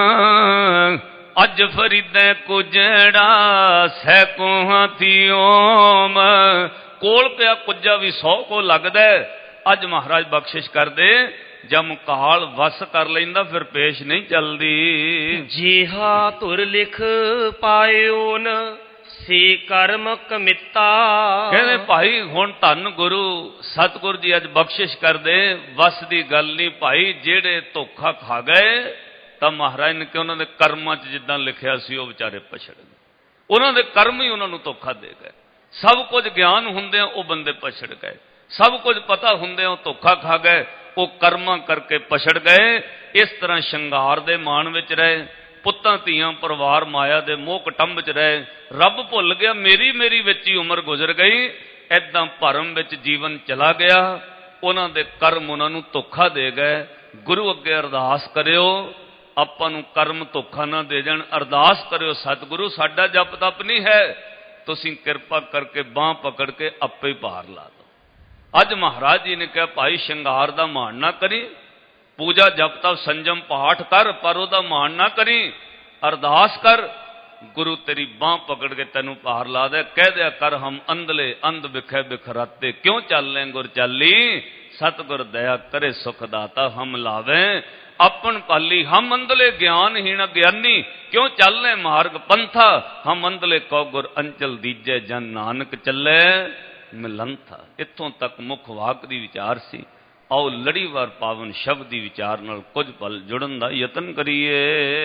ਅੱਜ ਫਰੀਦਾ ਕੁਜੜਾ ਸੈਕੋ ਹਾਥੀ ਓਮ। ਕੋਲ ਪਿਆ ਕੁੱਜਾ ਵੀ ਸੌ ਕੋ ਲੱਗਦਾ। ਅੱਜ ਮਹਾਰਾਜ ਬਖਸ਼ਿਸ਼ ਕਰਦੇ, ਜਮਕਾਲ ਵਸ ਕਰ ਲੈਂਦਾ, ਫਿਰ ਪੇਸ਼ ਨਹੀਂ ਚੱਲਦੀ। ਜਿਹਾ ਧੁਰ ਲਿਖ ਪਾਇਓ ਨ ਸੇ ਕਰਮ ਕਮਿਤਾ। ਕਹਿੰਦੇ ਭਾਈ ਹੁਣ ਧੰਨ ਗੁਰੂ ਸਤਿਗੁਰ ਜੀ ਅੱਜ ਬਖਸ਼ਿਸ਼ ਕਰਦੇ, ਵਸ ਦੀ ਗੱਲ ਨਹੀਂ ਭਾਈ। ਜਿਹੜੇ ਧੋਖਾ ਖਾ ਗਏ ਤਾਂ ਮਹਾਰਾਜ ਨੇ ਕਿ ਉਹਨਾਂ ਦੇ ਕਰਮਾਂ 'ਚ ਜਿੱਦਾਂ ਲਿਖਿਆ ਸੀ ਉਹ ਵਿਚਾਰੇ ਪਛੜ ਗਏ। ਉਹਨਾਂ ਦੇ ਕਰਮ ਹੀ ਉਹਨਾਂ ਨੂੰ ਧੋਖਾ ਦੇ ਗਏ। ਸਭ ਕੁਝ ਗਿਆਨ ਹੁੰਦਿਆਂ ਉਹ ਬੰਦੇ ਪਛੜ ਗਏ, ਸਭ ਕੁਝ ਪਤਾ ਹੁੰਦਿਆਂ ਉਹ ਧੋਖਾ ਖਾ ਗਏ, ਉਹ ਕਰਮਾਂ ਕਰਕੇ ਪਛੜ ਗਏ। ਇਸ ਤਰ੍ਹਾਂ ਸ਼ਿੰਗਾਰ ਦੇ ਮਾਣ ਵਿੱਚ ਰਹੇ, ਪੁੱਤਾਂ ਧੀਆਂ ਪਰਿਵਾਰ ਮਾਇਆ ਦੇ ਮੋਹ ਕਟੰਬ ਚ ਰਹੇ। ਰੱਬ ਭੁੱਲ ਗਿਆ, ਮੇਰੀ ਮੇਰੀ ਵਿੱਚ ਹੀ ਉਮਰ ਗੁਜ਼ਰ ਗਈ। ਏਦਾਂ ਭਰਮ ਵਿੱਚ ਜੀਵਨ ਚਲਾ ਗਿਆ। ਉਹਨਾਂ ਦੇ ਕਰਮ ਉਹਨਾਂ ਨੂੰ ਧੋਖਾ ਦੇ ਗਏ। ਗੁਰੂ ਅੱਗੇ ਅਰਦਾਸ ਕਰਿਓ, ਆਪਾਂ ਨੂੰ ਕਰਮ ਧੋਖਾ ਨਾ ਦੇ ਜਾਣ। ਅਰਦਾਸ ਕਰਿਓ, ਸਤਿਗੁਰੂ ਸਾਡਾ ਜਪ ਤਪ ਨਹੀਂ ਹੈ, ਤੁਸੀਂ ਕਿਰਪਾ ਕਰਕੇ ਬਾਂਹ ਪਕੜ ਕੇ ਆਪੇ ਹੀ ਪਾਰ ਲਾ ਦਿਓ। ਅੱਜ ਮਹਾਰਾਜ ਜੀ ਨੇ ਕਿਹਾ, ਭਾਈ ਸ਼ਿੰਗਾਰ ਦਾ ਮਾਣ ਨਾ ਕਰੀ, ਪੂਜਾ ਜਪ ਤਪ ਸੰਜਮ ਪਾਠ ਕਰ, ਪਰ ਉਹਦਾ ਮਾਣ ਨਾ ਕਰੀ। ਅਰਦਾਸ ਕਰ, ਗੁਰੂ ਤੇਰੀ ਬਾਂਹ ਪਕੜ ਕੇ ਤੈਨੂੰ ਪਾਰ ਲਾ ਦੇ। ਕਹਿ ਦਿਆ ਕਰ, ਹਮ ਅੰਧਲੇ ਅੰਧ ਬਿਖੇ ਬਿਖਰਾਤੇ, ਕਿਉਂ ਚੱਲੇ ਗੁਰ ਚਾਲੀ, ਸਤਿਗੁਰ ਦਇਆ ਕਰੇ ਸੁਖ ਦਾਤਾ ਹਮ ਲਾਵੇ। ਆਪਨ ਪਾਲੀ ਹਮ ਅੰਧਲੇ ਗਿਆਨਹੀਣ ਗਿਆਨੀ, ਕਿਉਂ ਚੱਲੇ ਮਾਰਗ ਪੰਥਾ, ਹਮ ਅੰਧਲੇ ਕੋ ਗੁਰ ਅੰਚਲ ਦੀਜੇ ਜਨ ਨਾਨਕ ਚੱਲੇ ਮਿਲੰਥਾ। ਇੱਥੋਂ ਤੱਕ ਮੁੱਖ ਵਾਕ ਦੀ ਵਿਚਾਰ ਸੀ। ਆਓ ਲੜੀਵਾਰ ਪਾਵਨ ਸ਼ਬਦ ਦੀ ਵਿਚਾਰ ਨਾਲ ਕੁਝ ਪਲ ਜੁੜਨ ਦਾ ਯਤਨ ਕਰੀਏ।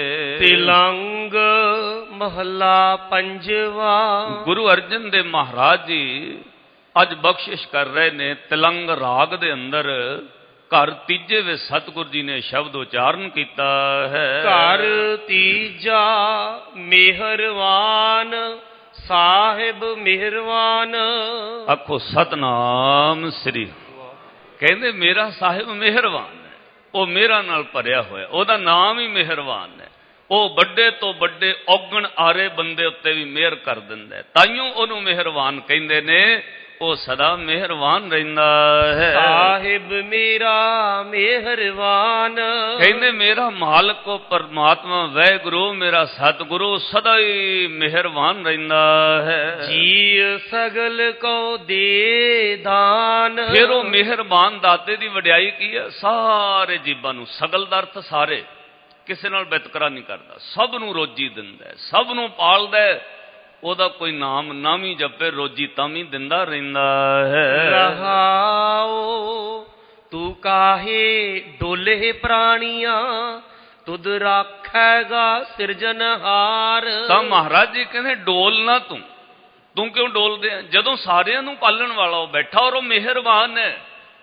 ਤਿਲੰਗ ਮਹੱਲਾ ਪੰਜਵਾ। ਗੁਰੂ ਅਰਜਨ ਦੇਵ ਮਹਾਰਾਜ ਜੀ ਅੱਜ ਬਖਸ਼ਿਸ਼ ਕਰ ਰਹੇ ਨੇ। ਤਿਲੰਗ ਰਾਗ ਦੇ ਅੰਦਰ ਘਰ ਤੀਜੇ ਵਿੱਚ ਸਤਿਗੁਰ ਜੀ ਨੇ ਸ਼ਬਦ ਉਚਾਰਨ ਕੀਤਾ ਹੈ। ਘਰ ਤੀਜਾ ਮਿਹਰਵਾਨ ਸਾਹਿਬ ਮਿਹਰਵਾਨ। ਆਖੋ ਸਤਨਾਮ ਸ੍ਰੀ। ਕਹਿੰਦੇ ਮੇਰਾ ਸਾਹਿਬ ਮਿਹਰਬਾਨ ਹੈ, ਉਹ ਮੇਰਾ ਨਾਲ ਭਰਿਆ ਹੋਇਆ, ਉਹਦਾ ਨਾਮ ਹੀ ਮਿਹਰਬਾਨ ਹੈ। ਉਹ ਵੱਡੇ ਤੋਂ ਵੱਡੇ ਔਗਣ ਆਰੇ ਬੰਦੇ ਉੱਤੇ ਵੀ ਮਿਹਰ ਕਰ ਦਿੰਦਾ, ਤਾਈਓ ਉਹਨੂੰ ਮਿਹਰਬਾਨ ਕਹਿੰਦੇ ਨੇ। ਉਹ ਸਦਾ ਮਿਹਰਬਾਨ ਰਹਿੰਦਾ ਹੈ। ਸਾਹਿਬ ਮੇਰਾ ਮਿਹਰਬਾਨ। ਕਹਿੰਦੇ ਮੇਰਾ ਮਾਲਕ ਉਹ ਪਰਮਾਤਮਾ ਵਾਹਿਗੁਰੂ ਮੇਰਾ ਸਤਿਗੁਰੂ ਸਦਾ ਹੀ ਮਿਹਰਬਾਨ ਰਹਿੰਦਾ ਹੈ। ਜੀ ਸਗਲ ਕੋ ਦੇ ਦਾਨ। ਫਿਰ ਉਹ ਮਿਹਰਬਾਨ ਦਾਤੇ ਦੀ ਵਡਿਆਈ ਕੀ ਹੈ? ਸਾਰੇ ਜੀਵਾਂ ਨੂੰ, ਸਗਲ ਦਾ ਅਰਥ ਸਾਰੇ, ਕਿਸੇ ਨਾਲ ਵਿਤਕਰਾ ਨਹੀਂ ਕਰਦਾ, ਸਭ ਨੂੰ ਰੋਜੀ ਦਿੰਦਾ, ਸਭ ਨੂੰ ਪਾਲਦਾ। ਉਹਦਾ ਕੋਈ ਨਾਮ ਨਾ ਵੀ ਜਪੇ, ਰੋਜੀ ਤਾਂ ਵੀ ਦਿੰਦਾ ਰਹਿੰਦਾ ਹੈ। ਰਹਾਓ ਤੂੰ ਕਾਹੇ ਡੋਲੇ ਪ੍ਰਾਣੀਆਂ, ਤੁਧ ਰਾਖੇਗਾ ਸਿਰਜਨਹਾਰ। ਤਾਂ ਮਹਾਰਾਜ ਜੀ ਕਹਿੰਦੇ ਡੋਲ ਨਾ ਤੂੰ, ਤੂੰ ਕਿਉਂ ਡੋਲਦੇ ਆ? ਜਦੋਂ ਸਾਰਿਆਂ ਨੂੰ ਪਾਲਣ ਵਾਲਾ ਉਹ ਬੈਠਾ ਔਰ ਉਹ ਮਿਹਰਬਾਨ ਹੈ।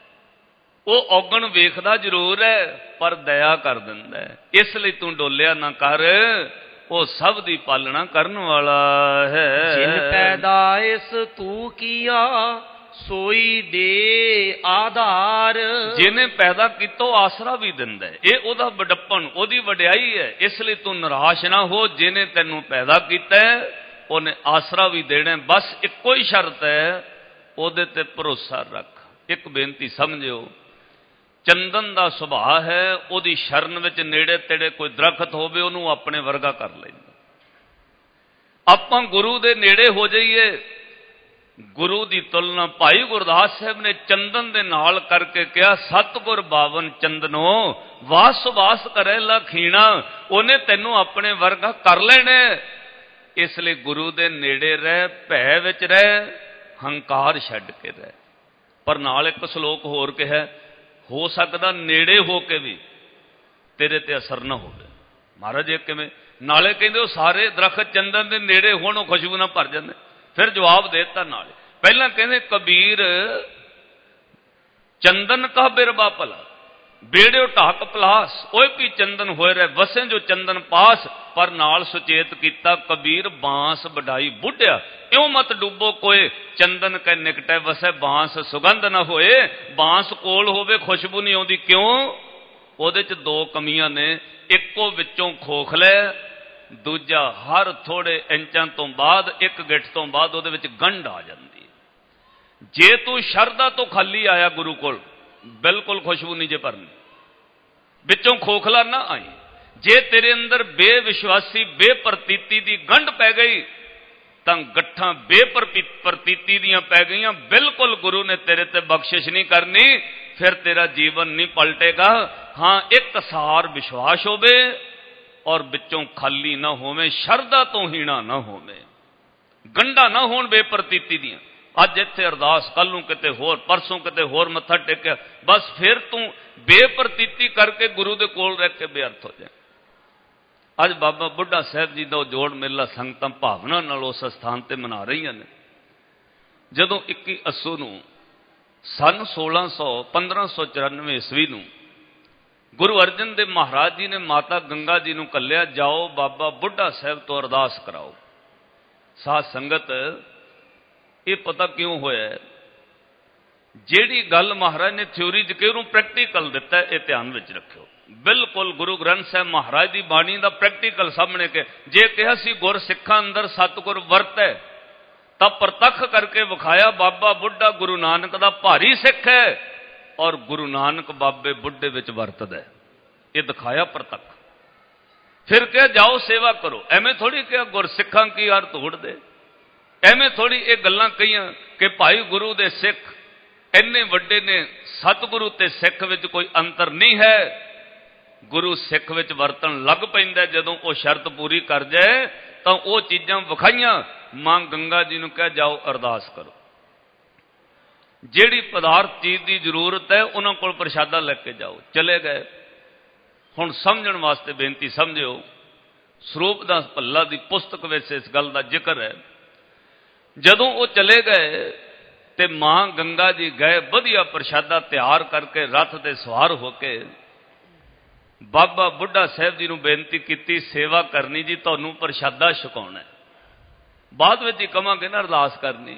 ਉਹ ਔਗਣ ਵੇਖਦਾ ਜ਼ਰੂਰ ਹੈ ਪਰ ਦਇਆ ਕਰ ਦਿੰਦਾ ਹੈ। ਇਸ ਲਈ ਤੂੰ ਡੋਲਿਆ ਨਾ ਕਰ, ਉਹ ਸਭ ਦੀ ਪਾਲਣਾ ਕਰਨ ਵਾਲਾ ਹੈ। ਜਿਨ ਪੈਦਾਇਸ ਤੂੰ ਕੀਆ ਸੋਈ ਦੇ ਆਧਾਰ। ਜਿਹਨੇ ਪੈਦਾ ਕੀਤਾ ਉਹ ਆਸਰਾ ਵੀ ਦਿੰਦਾ ਹੈ। ਇਹ ਉਹਦਾ ਵਡੱਪਣ, ਉਹਦੀ ਵਡਿਆਈ ਹੈ। ਇਸ ਲਈ ਤੂੰ ਨਿਰਾਸ਼ ਨਾ ਹੋ। ਜਿਹਨੇ ਤੈਨੂੰ ਪੈਦਾ ਕੀਤਾ ਉਹਨੇ ਆਸਰਾ ਵੀ ਦੇਣਾ। ਬਸ ਇੱਕੋ ਹੀ ਸ਼ਰਤ ਹੈ, ਉਹਦੇ ਤੇ ਭਰੋਸਾ ਰੱਖ। ਇੱਕ ਬੇਨਤੀ ਸਮਝਿਓ, ਚੰਦਨ ਦਾ ਸੁਭਾਅ ਹੈ, ਉਹਦੀ ਸ਼ਰਨ ਵਿੱਚ ਨੇੜੇ ਤੇੜੇ ਕੋਈ ਦਰਖਤ ਹੋਵੇ ਉਹਨੂੰ ਆਪਣੇ ਵਰਗਾ ਕਰ ਲੈਂਦਾ। ਆਪਾਂ ਗੁਰੂ ਦੇ ਨੇੜੇ ਹੋ ਜਾਈਏ, ਗੁਰੂ ਦੀ ਤੁਲਨਾ ਭਾਈ ਗੁਰਦਾਸ ਸਾਹਿਬ ਨੇ ਚੰਦਨ ਦੇ ਨਾਲ ਕਰਕੇ ਕਿਹਾ, ਸਤਿਗੁਰ ਬਾਵਨ ਚੰਦਨੋ ਵਾਸ ਸੁਬਾਸ ਕਰੇ ਲਖੀਣਾ। ਉਹਨੇ ਤੈਨੂੰ ਆਪਣੇ ਵਰਗਾ ਕਰ ਲੈਣਾ। ਇਸ ਲਈ ਗੁਰੂ ਦੇ ਨੇੜੇ ਰਹਿ, ਭੈ ਵਿੱਚ ਰਹਿ, ਹੰਕਾਰ ਛੱਡ ਕੇ ਰਹਿ। ਪਰ ਨਾਲ ਇੱਕ ਸ਼ਲੋਕ ਹੋਰ ਕਿਹਾ, ਹੋ ਸਕਦਾ ਨੇੜੇ ਹੋ ਕੇ ਵੀ ਤੇਰੇ ਤੇ ਅਸਰ ਨਾ ਹੋਵੇ। ਮਹਾਰਾਜ ਇਹ ਕਿਵੇਂ? ਨਾਲੇ ਕਹਿੰਦੇ ਉਹ ਸਾਰੇ ਦਰਖਤ ਚੰਦਨ ਦੇ ਨੇੜੇ ਹੋਣ ਉਹ ਖੁਸ਼ਬੂ ਨਾਲ ਭਰ ਜਾਂਦੇ। ਫਿਰ ਜਵਾਬ ਦੇ ਦਿੱਤਾ ਨਾਲੇ। ਪਹਿਲਾਂ ਕਹਿੰਦੇ ਕਬੀਰ ਚੰਦਨ ਕਾ ਬਿਰਬਾ ਭਲਾ, ਬੇੜਿਓ ਢਾਕ ਪਲਾਸ, ਓਏ ਵੀ ਚੰਦਨ ਹੋਏ ਰਹਿ ਵਸੇ ਜੋ ਚੰਦਨ ਪਾਸ। ਪਰ ਨਾਲ ਸੁਚੇਤ ਕੀਤਾ, ਕਬੀਰ ਬਾਂਸ ਵਡਾਈ ਬੁੱਢਿਆ, ਇਉਂ ਮਤ ਡੁੱਬੋ ਕੋਏ, ਚੰਦਨ ਕੈ ਨਿਕਟੈ ਵਸੈ ਬਾਂਸ ਸੁਗੰਧ ਨਾ ਹੋਏ। ਬਾਂਸ ਕੋਲ ਹੋਵੇ ਖੁਸ਼ਬੂ ਨਹੀਂ ਆਉਂਦੀ, ਕਿਉਂ? ਉਹਦੇ ਚ ਦੋ ਕਮੀਆਂ ਨੇ। ਇੱਕੋ ਵਿੱਚੋਂ ਖੋਖਲਾ, ਦੂਜਾ ਹਰ ਥੋੜੇ ਇੰਚਾਂ ਤੋਂ ਬਾਅਦ, ਇੱਕ ਗਿੱਠ ਤੋਂ ਬਾਅਦ ਉਹਦੇ ਵਿੱਚ ਗੰਢ ਆ ਜਾਂਦੀ ਹੈ। ਜੇ ਤੂੰ ਸ਼ਰਧਾ ਤੋਂ ਖਾਲੀ ਆਇਆ ਗੁਰੂ ਕੋਲ, ਬਿਲਕੁਲ ਖੁਸ਼ਬੂ ਨਹੀਂ ਜੇ ਭਰਨੀ, ਵਿੱਚੋਂ ਖੋਖਲਾ ਨਾ ਆਈ। ਜੇ ਤੇਰੇ ਅੰਦਰ ਬੇਵਿਸ਼ਵਾਸੀ ਬੇਪਰਤੀਤੀ ਦੀ ਗੰਢ ਪੈ ਗਈ ਤਾਂ ਗੱਠਾਂ ਬੇਪਰਤੀਤੀ ਦੀਆਂ ਪੈ ਗਈਆਂ, ਬਿਲਕੁਲ ਗੁਰੂ ਨੇ ਤੇਰੇ ਤੇ ਬਖਸ਼ਿਸ਼ ਨਹੀਂ ਕਰਨੀ। ਫਿਰ ਤੇਰਾ ਜੀਵਨ ਨਹੀਂ ਪਲਟੇਗਾ। ਹਾਂ, ਇੱਕ ਸਾਰ ਵਿਸ਼ਵਾਸ ਹੋਵੇ ਔਰ ਵਿੱਚੋਂ ਖਾਲੀ ਨਾ ਹੋਵੇ, ਸ਼ਰਧਾ ਤੋਂ ਹੀਣਾ ਨਾ ਹੋਵੇ, ਗੰਢਾਂ ਨਾ ਹੋਣ ਬੇਪਰਤੀਤੀ ਦੀਆਂ। ਅੱਜ ਇੱਥੇ ਅਰਦਾਸ, ਕੱਲ ਨੂੰ ਕਿਤੇ ਹੋਰ, ਪਰਸੋਂ ਕਿਤੇ ਹੋਰ ਮੱਥਾ ਟੇਕਿਆ, ਬਸ ਫਿਰ ਤੂੰ ਬੇਪਰਤੀਤੀ ਕਰਕੇ ਗੁਰੂ ਦੇ ਕੋਲ ਰਹਿ ਕੇ ਬੇਅਰਥ ਹੋ ਜਾਏ। अज बाबा बुढ़ा साहब जी का जोड़ मेला संगतां भावना नाल उस स्थान पर मना रही ने। जदों इक्की अस्सू नूं सन सोलह सौ पंद्रह सौ चौरानवे ईस्वी नूं गुरु अर्जन देव महाराज जी ने माता गंगा जी नूं कल्लिया, जाओ बाबा बुढ़ा साहब तो अरदास कराओ। साध संगत ये पता क्यों होया, जिहड़ी गल महाराज ने थ्योरी च कही उहनूं प्रैक्टिकल दिता, ये ध्यान विच रखियो। बिल्कुल गुरु ग्रंथ साहब महाराज की बाणी का प्रैक्टिकल सामने के जे कहा सी गुर सिखा अंदर सतगुर वरत है, तब प्रतख करके विखाया बाबा बुढ़ा गुरु नानक का भारी सिख है और गुरु नानक बाबे बुढ़े विच वरतदा है, ये दिखाया प्रतख। फिर क्या जाओ सेवा करो, एवें थोड़ी क्या गुर सिखा की यार तोड़ दे, एवें थोड़ी ये गल्लां कहियां कि भाई गुरु दे सिख इन्ने वड्डे ने, सतगुरु ते सिख विच कोई अंतर नहीं है। गुरु सिख विच वरतन लग पैंदा जदों वो शर्त पूरी कर जाए तो वो चीज़ां विखाइयां। मां गंगा जी नूं कहा जाओ अरदास करो, जिहड़ी पदार्थ चीज़ की जरूरत है उन्हां कोल प्रशादा लैके जाओ। चले गए। हुण समझण वास्ते बेनती समझिओ, ਸਰੂਪ दास भल्ला की पुस्तक विच इस गल का जिक्र है। जदों वो चले गए तो मां गंगा जी गए वधिया प्रशादा तैयार करके रथ ते सवार होके बाबा बुढ़ा साहब जी नूं बेनती की, सेवा करनी जी, तुहानूं प्रशादा छकाउणा, बाद विच ही कहांगे ना अरदास करनी।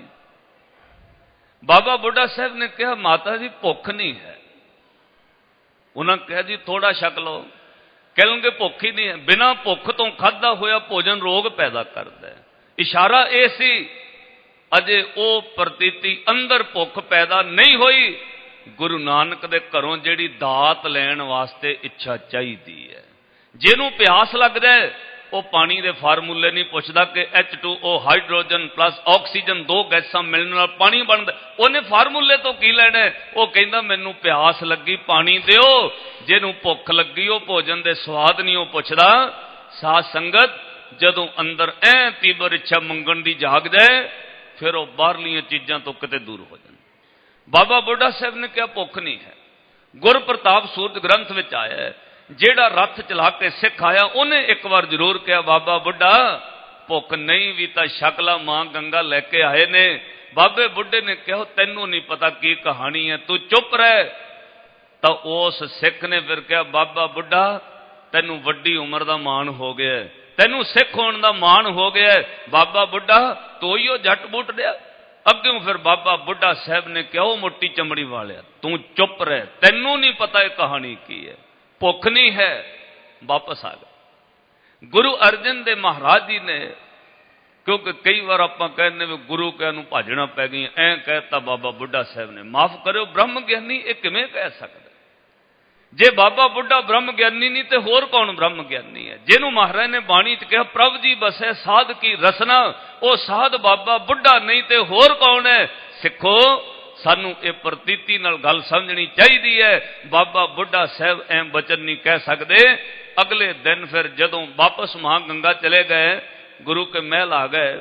बाबा बुढ़ा साहब ने कहा माता जी भुख नहीं है। उन्होंने कहा जी थोड़ा छक लो। कहेंगे भुख ही नहीं है। बिना भुख तो खाधा होया भोजन रोग पैदा करता है। इशारा यह सी अजे वो प्रतीति अंदर भुख पैदा नहीं हुई। गुरु नानक दे घरों जिहड़ी दात लैण वास्ते इच्छा चाहिदी है। जिन्हों प्यास लगदा है वो पानी के फार्मूले नहीं पुछदा कि H two O hydrogen plus oxygen दो गैसा मिलने नाल पानी बनदा। उन्हें फार्मूले तो की लैना, वो कहंदा मैनूं प्यास लगी पानी दिओ। जिन्हों भुख लगी वो भोजन के स्वाद नहीं वो पुछदा। साध संगत जदों अंदर ऐ तीबर इच्छा मंगण की जाग जाए फिर वो बाहरलियां चीज़ां तो किते दूर हो जाए। बाबा बुढ़ा साहब ने कहा भुख नहीं है। गुर प्रताप सूरत ग्रंथ में आया है, जेड़ा रथ चला के सिख आया उन्हें एक बार जरूर कहा बाबा बुढ़ा भुख नहीं भी तो शकला मां गंगा लैके आए ने। बाबे बुढ़े ने कहा तेनों नहीं पता की कहानी है, तू चुप रह। तो उस सिख ने फिर कहा बाबा बुढ़ा तेनों वड्डी उम्र का मान हो गया, तेनों सिख होने का मान हो गया। बाबा बुढ़ा तो ही जट बूट दिया। अग्यों फिर बाबा बुढ़ा साहब ने कहा मोटी चमड़ी वाले तू चुप रह, तेनों नहीं पता यह कहानी की है, भुख नहीं है। वापस आ गए। गुरु अर्जन देव महाराज जी ने, क्योंकि कई बार आप कहने गुरु कह नूं भाजना पै गई, ऐ कहता बाबा बुढ़ा साहब ने। माफ करो ब्रह्म ज्ञानी ये किवें कह सकदा? जे बाबा बुढ़ा ब्रह्म ज्ञानी नहीं तो होर कौन ब्रह्म ज्ञानी है? जिन्हों महाराज ने बाणी च कहा प्रभ जी बसै साध की रसना, वो साध बाबा बुढ़ा नहीं तो होर कौन है? सिखो सानू ये प्रतीति नाल गल समझनी चाहिए है। बाबा बुढ़ा साहब ऐ बचन नहीं कह सकते। अगले दिन फिर जदों वापस महागंगा चले गए, गुरु के महल आ गए,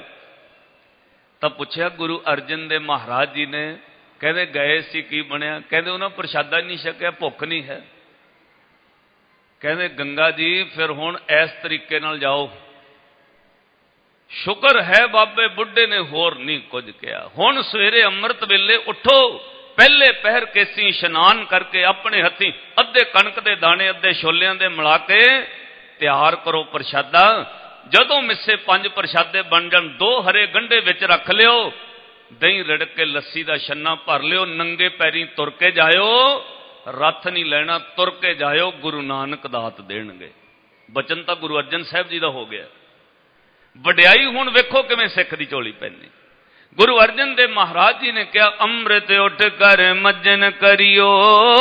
तब पूछा गुरु अर्जन देव महाराज जी ने, कहते गए सी की बनया? कहते उन्होंने प्रशादा नहीं छकिया, भुख नहीं है। कहते गंगा जी फिर हुण इस तरीके नाल जाओ, शुक्र है बाबे बुढ़े ने होर नहीं कुछ किया। हुण सवेरे अमृत वेले उठो, पहले पहर केसी इशनान करके अपने हथी अद्धे कणक के दाने अद्धे छोलियां दे मिला के तैयार करो प्रशादा। जदों मिसे पंज प्रशादे बन जाण दो हरे गंढे विच रख लियो, दही रिड़क के लस्सी का छन्ना भर लियो, नंगे पैरी तुर के जायो, रथ नहीं लेना तुर के जायो, गुरु नानक दात देणगे। बचन तो गुरु अर्जन साहब जी का हो गया। वड्याई हुण वेखो किवें सिख दी झोली पैनी। गुरु अर्जन देव महाराज जी ने कहा अमृत उठ कर मज्जन करियो।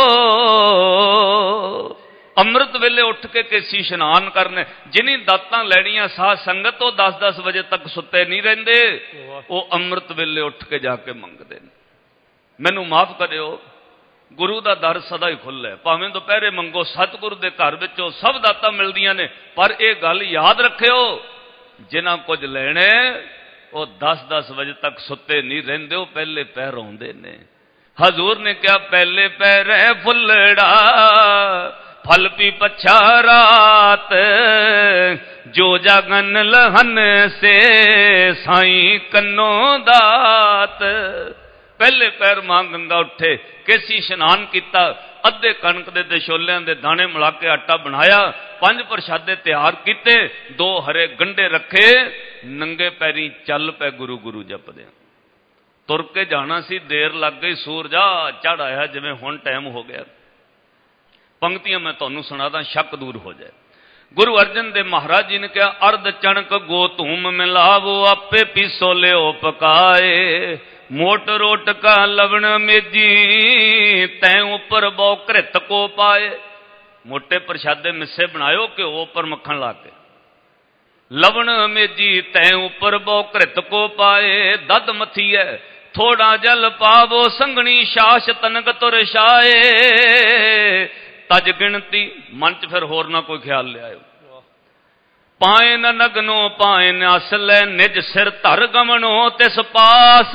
अमृत वेले उठ के केसी इशनान करने। जिन्हीं दातां लैणियां साध संगत तो दस दस बजे तक सुते नहीं रहिंदे, वो अमृत वेले उठ के जाके मंगदे ने। मैनू माफ करियो, गुरु का दर सदा ही खुला है, भावें दोपहरे मंगो, सतगुरु के घर विचों सब दातां मिलदियां ने। पर यह गल याद रखियो, जिन्हां कुछ लैणे वो दस दस बजे तक सुते नहीं रहिंदे, वो पहले पैर आउंदे ने। हजूर ने कहा पहले पैर फुल्लड़ा फल पी पछा रात, जो जागन लहन से साईं कन्नो दात। पहले पैर मां गंगा उठे, केसी इशनान किया, अद्धे कणक दे ते छोलियां दे दाने मिला के आटा बनाया, पंज प्रशादे तैयार किते, दो हरे गंढे रखे, नंगे पैरी चल पे गुरु गुरु जपदे। तुर के जाना सी, देर लग गई, सूरजा चढ़ आया जिवें हुण टाइम हो गया। पंक्तियां मैं तुहानूं सुणादा, शक दूर हो जाए। गुरु अर्जन देव महाराज जी ने कहा, अर्ध चणक गो धूम मिलावो, आपे पीसो लियो पकाए, मोट रोट का लवण मेजी, तै ऊपर बौ घृत को पाए। मोटे प्रशादे मिस्से बनायो, घ्यो उपर मक्खन ला के, लवण मेजी तै ऊपर बौ घृत को पाए, दद मथी है थोड़ा जल पावो, संगनी शास तनक तुर छाए, तज गिणती। मन च फिर होर ना कोई ख्याल ले आयो। पाए न नगनो पाए न असल, निज सिर धर गमनो तिस पास।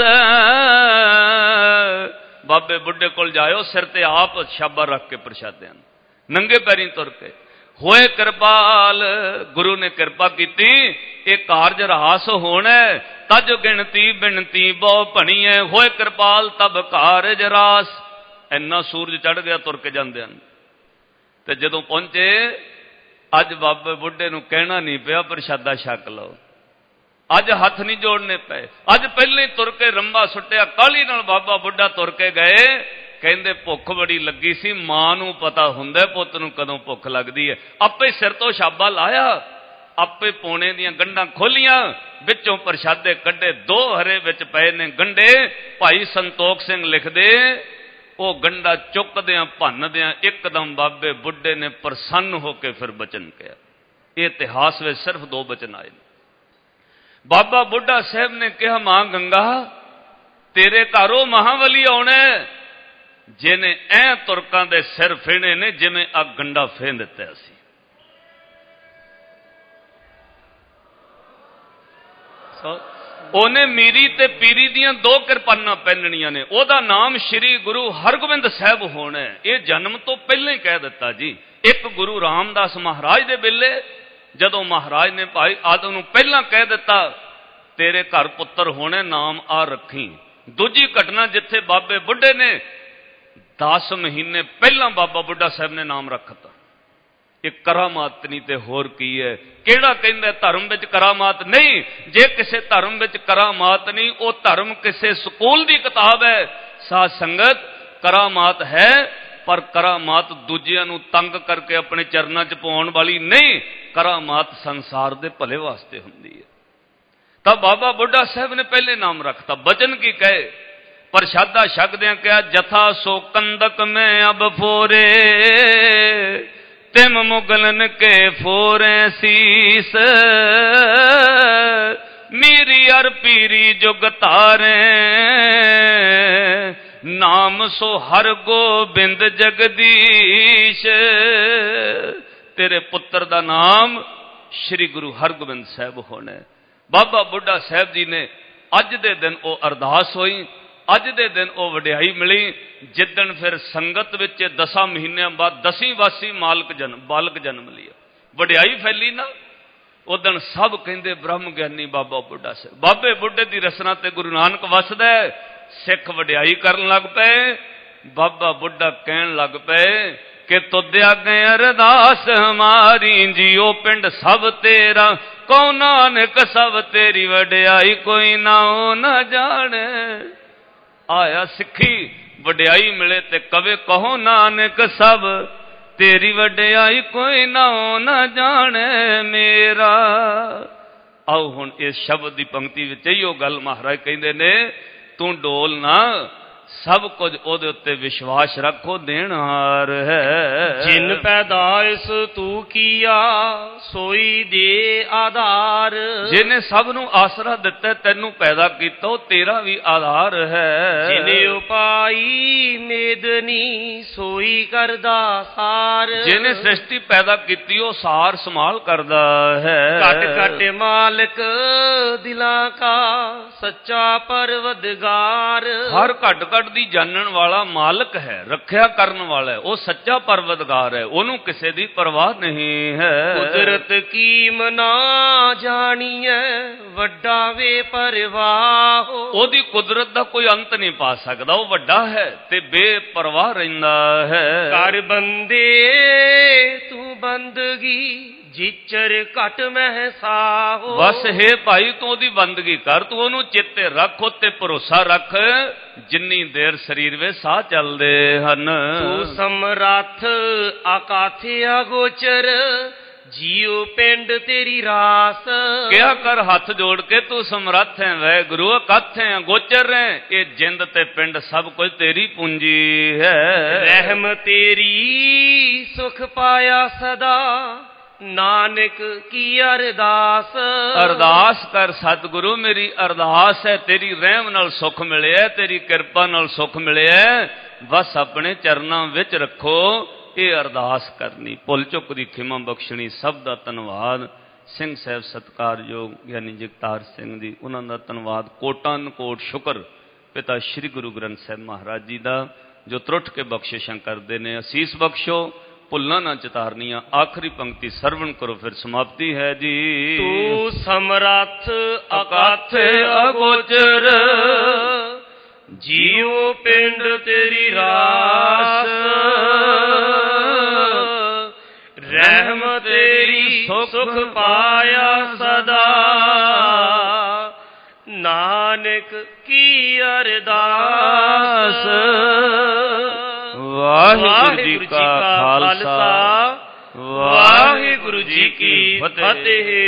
बाबे बुढ़े कोल जायो, सिर ते आप छाबा रख के प्रशादे, नंगे पैरी तुर के। होए कृपाल, गुरु ने कृपा की, ये कारज रहास होना, तज गिणती बिनती बहु भणी है। होए कृपाल तब कारज रास। इन्ना सूरज चढ़ गया तुर के जांदे ते जदों पहुंचे, अज बाबे बुढ़े नूं कहना नहीं पिया प्रशादा छक लो, अज हथ नहीं जोड़ने पे, अज पहले तुर के रंबा सुटिया, काली नाल बाबा बुढ़ा तुर के गए। कहंदे भुख बड़ी लगी सी, मां नूं पता हुंदा पुत्त नूं कदों भुख लगदी है, आपे सिर तो छाबा लाया, आपे पौने दियां गंढां खोलियां, विचों प्रशादे कड्डे, दो हरे विच पए ने गंढे। भाई संतोख सिंह लिखदे, वो गंढा चुकदियां भनदियां एकदम बाबे बुढ़े ने प्रसन्न होकर फिर बचन कहा। यह इतिहास में सिर्फ दो बचन आए। बाबा बुढ़ा साहब ने कहा, मां गंगा तेरे घरों महावली आना, जिन्हें ऐ तुरकां दे सिर फेने ने जिवें आ गंढा फेन दिता सी। ਉਹਨੇ मीरी ते पीरी दियां दो किरपाना पहननियां ने, ओदा नाम श्री गुरु हरगोबिंद साहब होना है। यह जन्म तो पहले ही कह दिता जी। एक गुरु रामदास महाराज दे वेले जदों महाराज ने भाई आदम नूं पहला कह दिता, तेरे घर पुत्र होने, नाम आ रखी। दूजी घटना जिथे बाबे बुढ़े ने दस महीने पहला बाबा बुढ़ा साहब ने नाम रखता। एक करामात नहीं ते होर की है। केड़ा कहंदा धर्म विच करामात नहीं, जे किसे धर्म विच करामात नहीं, वो धर्म किसे स्कूल की किताब है। साध संगत करामात है, पर करामात दूजियां नूं तंग करके अपने चरनां च पाउण वाली नहीं, करामात संसार दे भले वास्ते हुंदी है। तब बाबा बुढ़ा साहब ने पहले नाम रखता। बचन की कहे, प्रशादा छकदियां कहा, जथा सो कंदक में अब फोरे, तिम मुगलन के फोरे शीस, मीरी अर पीरी जुग तारे, नाम सो हर गोबिंद जगदीश। तेरे पुत्र दा नाम श्री गुरु हरगोबिंद साहब होने। बाबा बुढ़ा साहब जी ने अज दे दिन वो अरदास हुई, अज दे दिन वो वडियाई मिली, जिदन फिर संगत विच दसा महीनों बाद दसी वासी मालक जन्म बालक जन्म लिया, वडियाई फैली ना। उदन सब कहंदे ब्रह्म ज्ञानी बाबा बुढ़ा साहब। बाबे बुढ़े की रसना ते गुरु नानक वसदा, सिख वडियाई करन लग पे। बाबा बुढ़ा कहन लग पे कि तुद्या गए अरदास हमारी, जियो पिंड सब तेरा, कौन नानक सब तेरी वडियाई, कोई ना हो न जाने। आया सिखी वडियाई मिले ते कवे, कहो नानक सब तेरी वडियाई, कोई ना हो न जाने मेरा। आओ हुण इस शब्द की पंक्ति विच इहो गल महाराज कहंदे ने, तू डोल ना, सब कुछ ओदे उत्ते विश्वास रखो, देनहार है। जिन पैदाइश तू किया सोई दे आधार, जिन्हें सब नू आसरा दिता, तेनू पैदा किया, तेरा भी आधार है। जिन्हें उपाई मेदनी सोई करदा सार, जिन्हें सृष्टि पैदा की वो सार संभाल करदा है। घट घट मालिक दिलां का सच्चा परवदगार, हर घट घट ਕੱਢਦੀ ਜਾਣਨ ਵਾਲਾ ਮਾਲਕ ਹੈ, ਰੱਖਿਆ ਕਰਨ ਵਾਲਾ ਹੈ, ਉਹ ਸੱਚਾ ਪਰਵਤਗਾਰ ਹੈ, ਉਹਨੂੰ ਕਿਸੇ ਦੀ ਪਰਵਾਹ ਨਹੀਂ ਹੈ। ਕੁਦਰਤ ਕੀਮ ਨਾ ਜਾਣੀਐ ਵੱਡਾ ਵੇ ਪਰਵਾਹ, ਉਹਦੀ ਕੁਦਰਤ ਦਾ ਕੋਈ ਅੰਤ ਨਹੀਂ ਪਾ ਸਕਦਾ, ਉਹ ਵੱਡਾ ਹੈ ਤੇ ਬੇਪਰਵਾਹ ਰਹਿੰਦਾ ਹੈ। ਕਰ ਬੰਦੇ ਤੂੰ ਬੰਦਗੀ ਜਿਚਰ ਘਟ ਮਹਿਸਾਹੋ, ਬਸ ਹੈ ਭਾਈ ਤੂੰ ਉਹਦੀ ਬੰਦਗੀ ਕਰ, ਤੂੰ ਉਹਨੂੰ ਚੇਤੇ ਰੱਖ, ਉੱਤੇ ਭਰੋਸਾ ਰੱਖ, ਜਿੰਨੀ ਦੇਰ ਸਰੀਰ ਵਿੱਚ ਸਾਹ ਚੱਲਦੇ ਹਨ। ਤੂੰ ਸਮਰੱਥ ਆਕਾਥਿਆ ਗੋਚਰ ਜੀਉ ਪਿੰਡ ਤੇਰੀ ਰਾਸ, ਕਿਹਾ ਕਰ ਹੱਥ ਜੋੜ ਕੇ ਤੂੰ ਸਮਰੱਥ ਹੈ ਵਾਹਿਗੁਰੂ, ਅਕਥ ਹੈ ਗੋਚਰ ਹੈ, ਇਹ ਜਿੰਦ ਤੇ ਪਿੰਡ ਸਭ ਕੁਝ ਤੇਰੀ ਪੂੰਜੀ ਹੈ। ਰਹਿਮ ਤੇਰੀ ਸੁਖ ਪਾਇਆ ਸਦਾ ਨਾਨਕ ਕੀ ਅਰਦਾਸ, ਅਰਦਾਸ ਕਰ ਸਤਿਗੁਰੂ ਮੇਰੀ ਅਰਦਾਸ ਹੈ, ਤੇਰੀ ਰਹਿਮ ਨਾਲ ਸੁੱਖ ਮਿਲਿਆ, ਤੇਰੀ ਕਿਰਪਾ ਨਾਲ ਸੁੱਖ ਮਿਲਿਆ, ਬਸ ਆਪਣੇ ਚਰਨਾਂ ਵਿੱਚ ਰੱਖੋ, ਇਹ ਅਰਦਾਸ ਕਰਨੀ। ਭੁੱਲ ਚੁੱਕ ਦੀ ਖਿਮਾ ਬਖਸ਼ਣੀ। ਸਭ ਦਾ ਧੰਨਵਾਦ। ਸਿੰਘ ਸਾਹਿਬ ਸਤਿਕਾਰਯੋਗ ਗਿਆਨੀ ਜਗਤਾਰ ਸਿੰਘ ਜੀ, ਉਹਨਾਂ ਦਾ ਧੰਨਵਾਦ, ਕੋਟਾਨ ਕੋਟ ਸ਼ੁਕਰ ਪਿਤਾ ਸ਼੍ਰੀ ਗੁਰੂ ਗ੍ਰੰਥ ਸਾਹਿਬ ਮਹਾਰਾਜ ਜੀ ਦਾ, ਜੋ ਤਰੁੱਠ ਕੇ ਬਖਸ਼ਿਸ਼ਾਂ ਕਰਦੇ ਨੇ। ਅਸੀਸ ਬਖਸ਼ੋ, ਭੁੱਲਾਂ ਨਾ ਚਿਤਾਰਨੀਆਂ। ਆਖਰੀ ਪੰਕਤੀ ਸਰਵਣ ਕਰੋ, ਫਿਰ ਸਮਾਪਤੀ ਹੈ ਜੀ। ਤੂੰ ਸਮਰੱਥ ਅਕਥ ਅਗੋਚਰ ਜੀਉ ਪਿੰਡ ਤੇਰੀ ਰਾਸ, ਰਹਿਮ ਤੇਰੀ ਸੁਖ ਪਾਇਆ ਸਦਾ ਨਾਨਕ ਕੀ ਅਰਦਾਸ। ਵਾਹਿਗੁਰੂ ਜੀ ਕਾ ਖਾਲਸਾ, ਵਾਹਿਗੁਰੂ ਜੀ ਕੀ ਫਤਿਹ।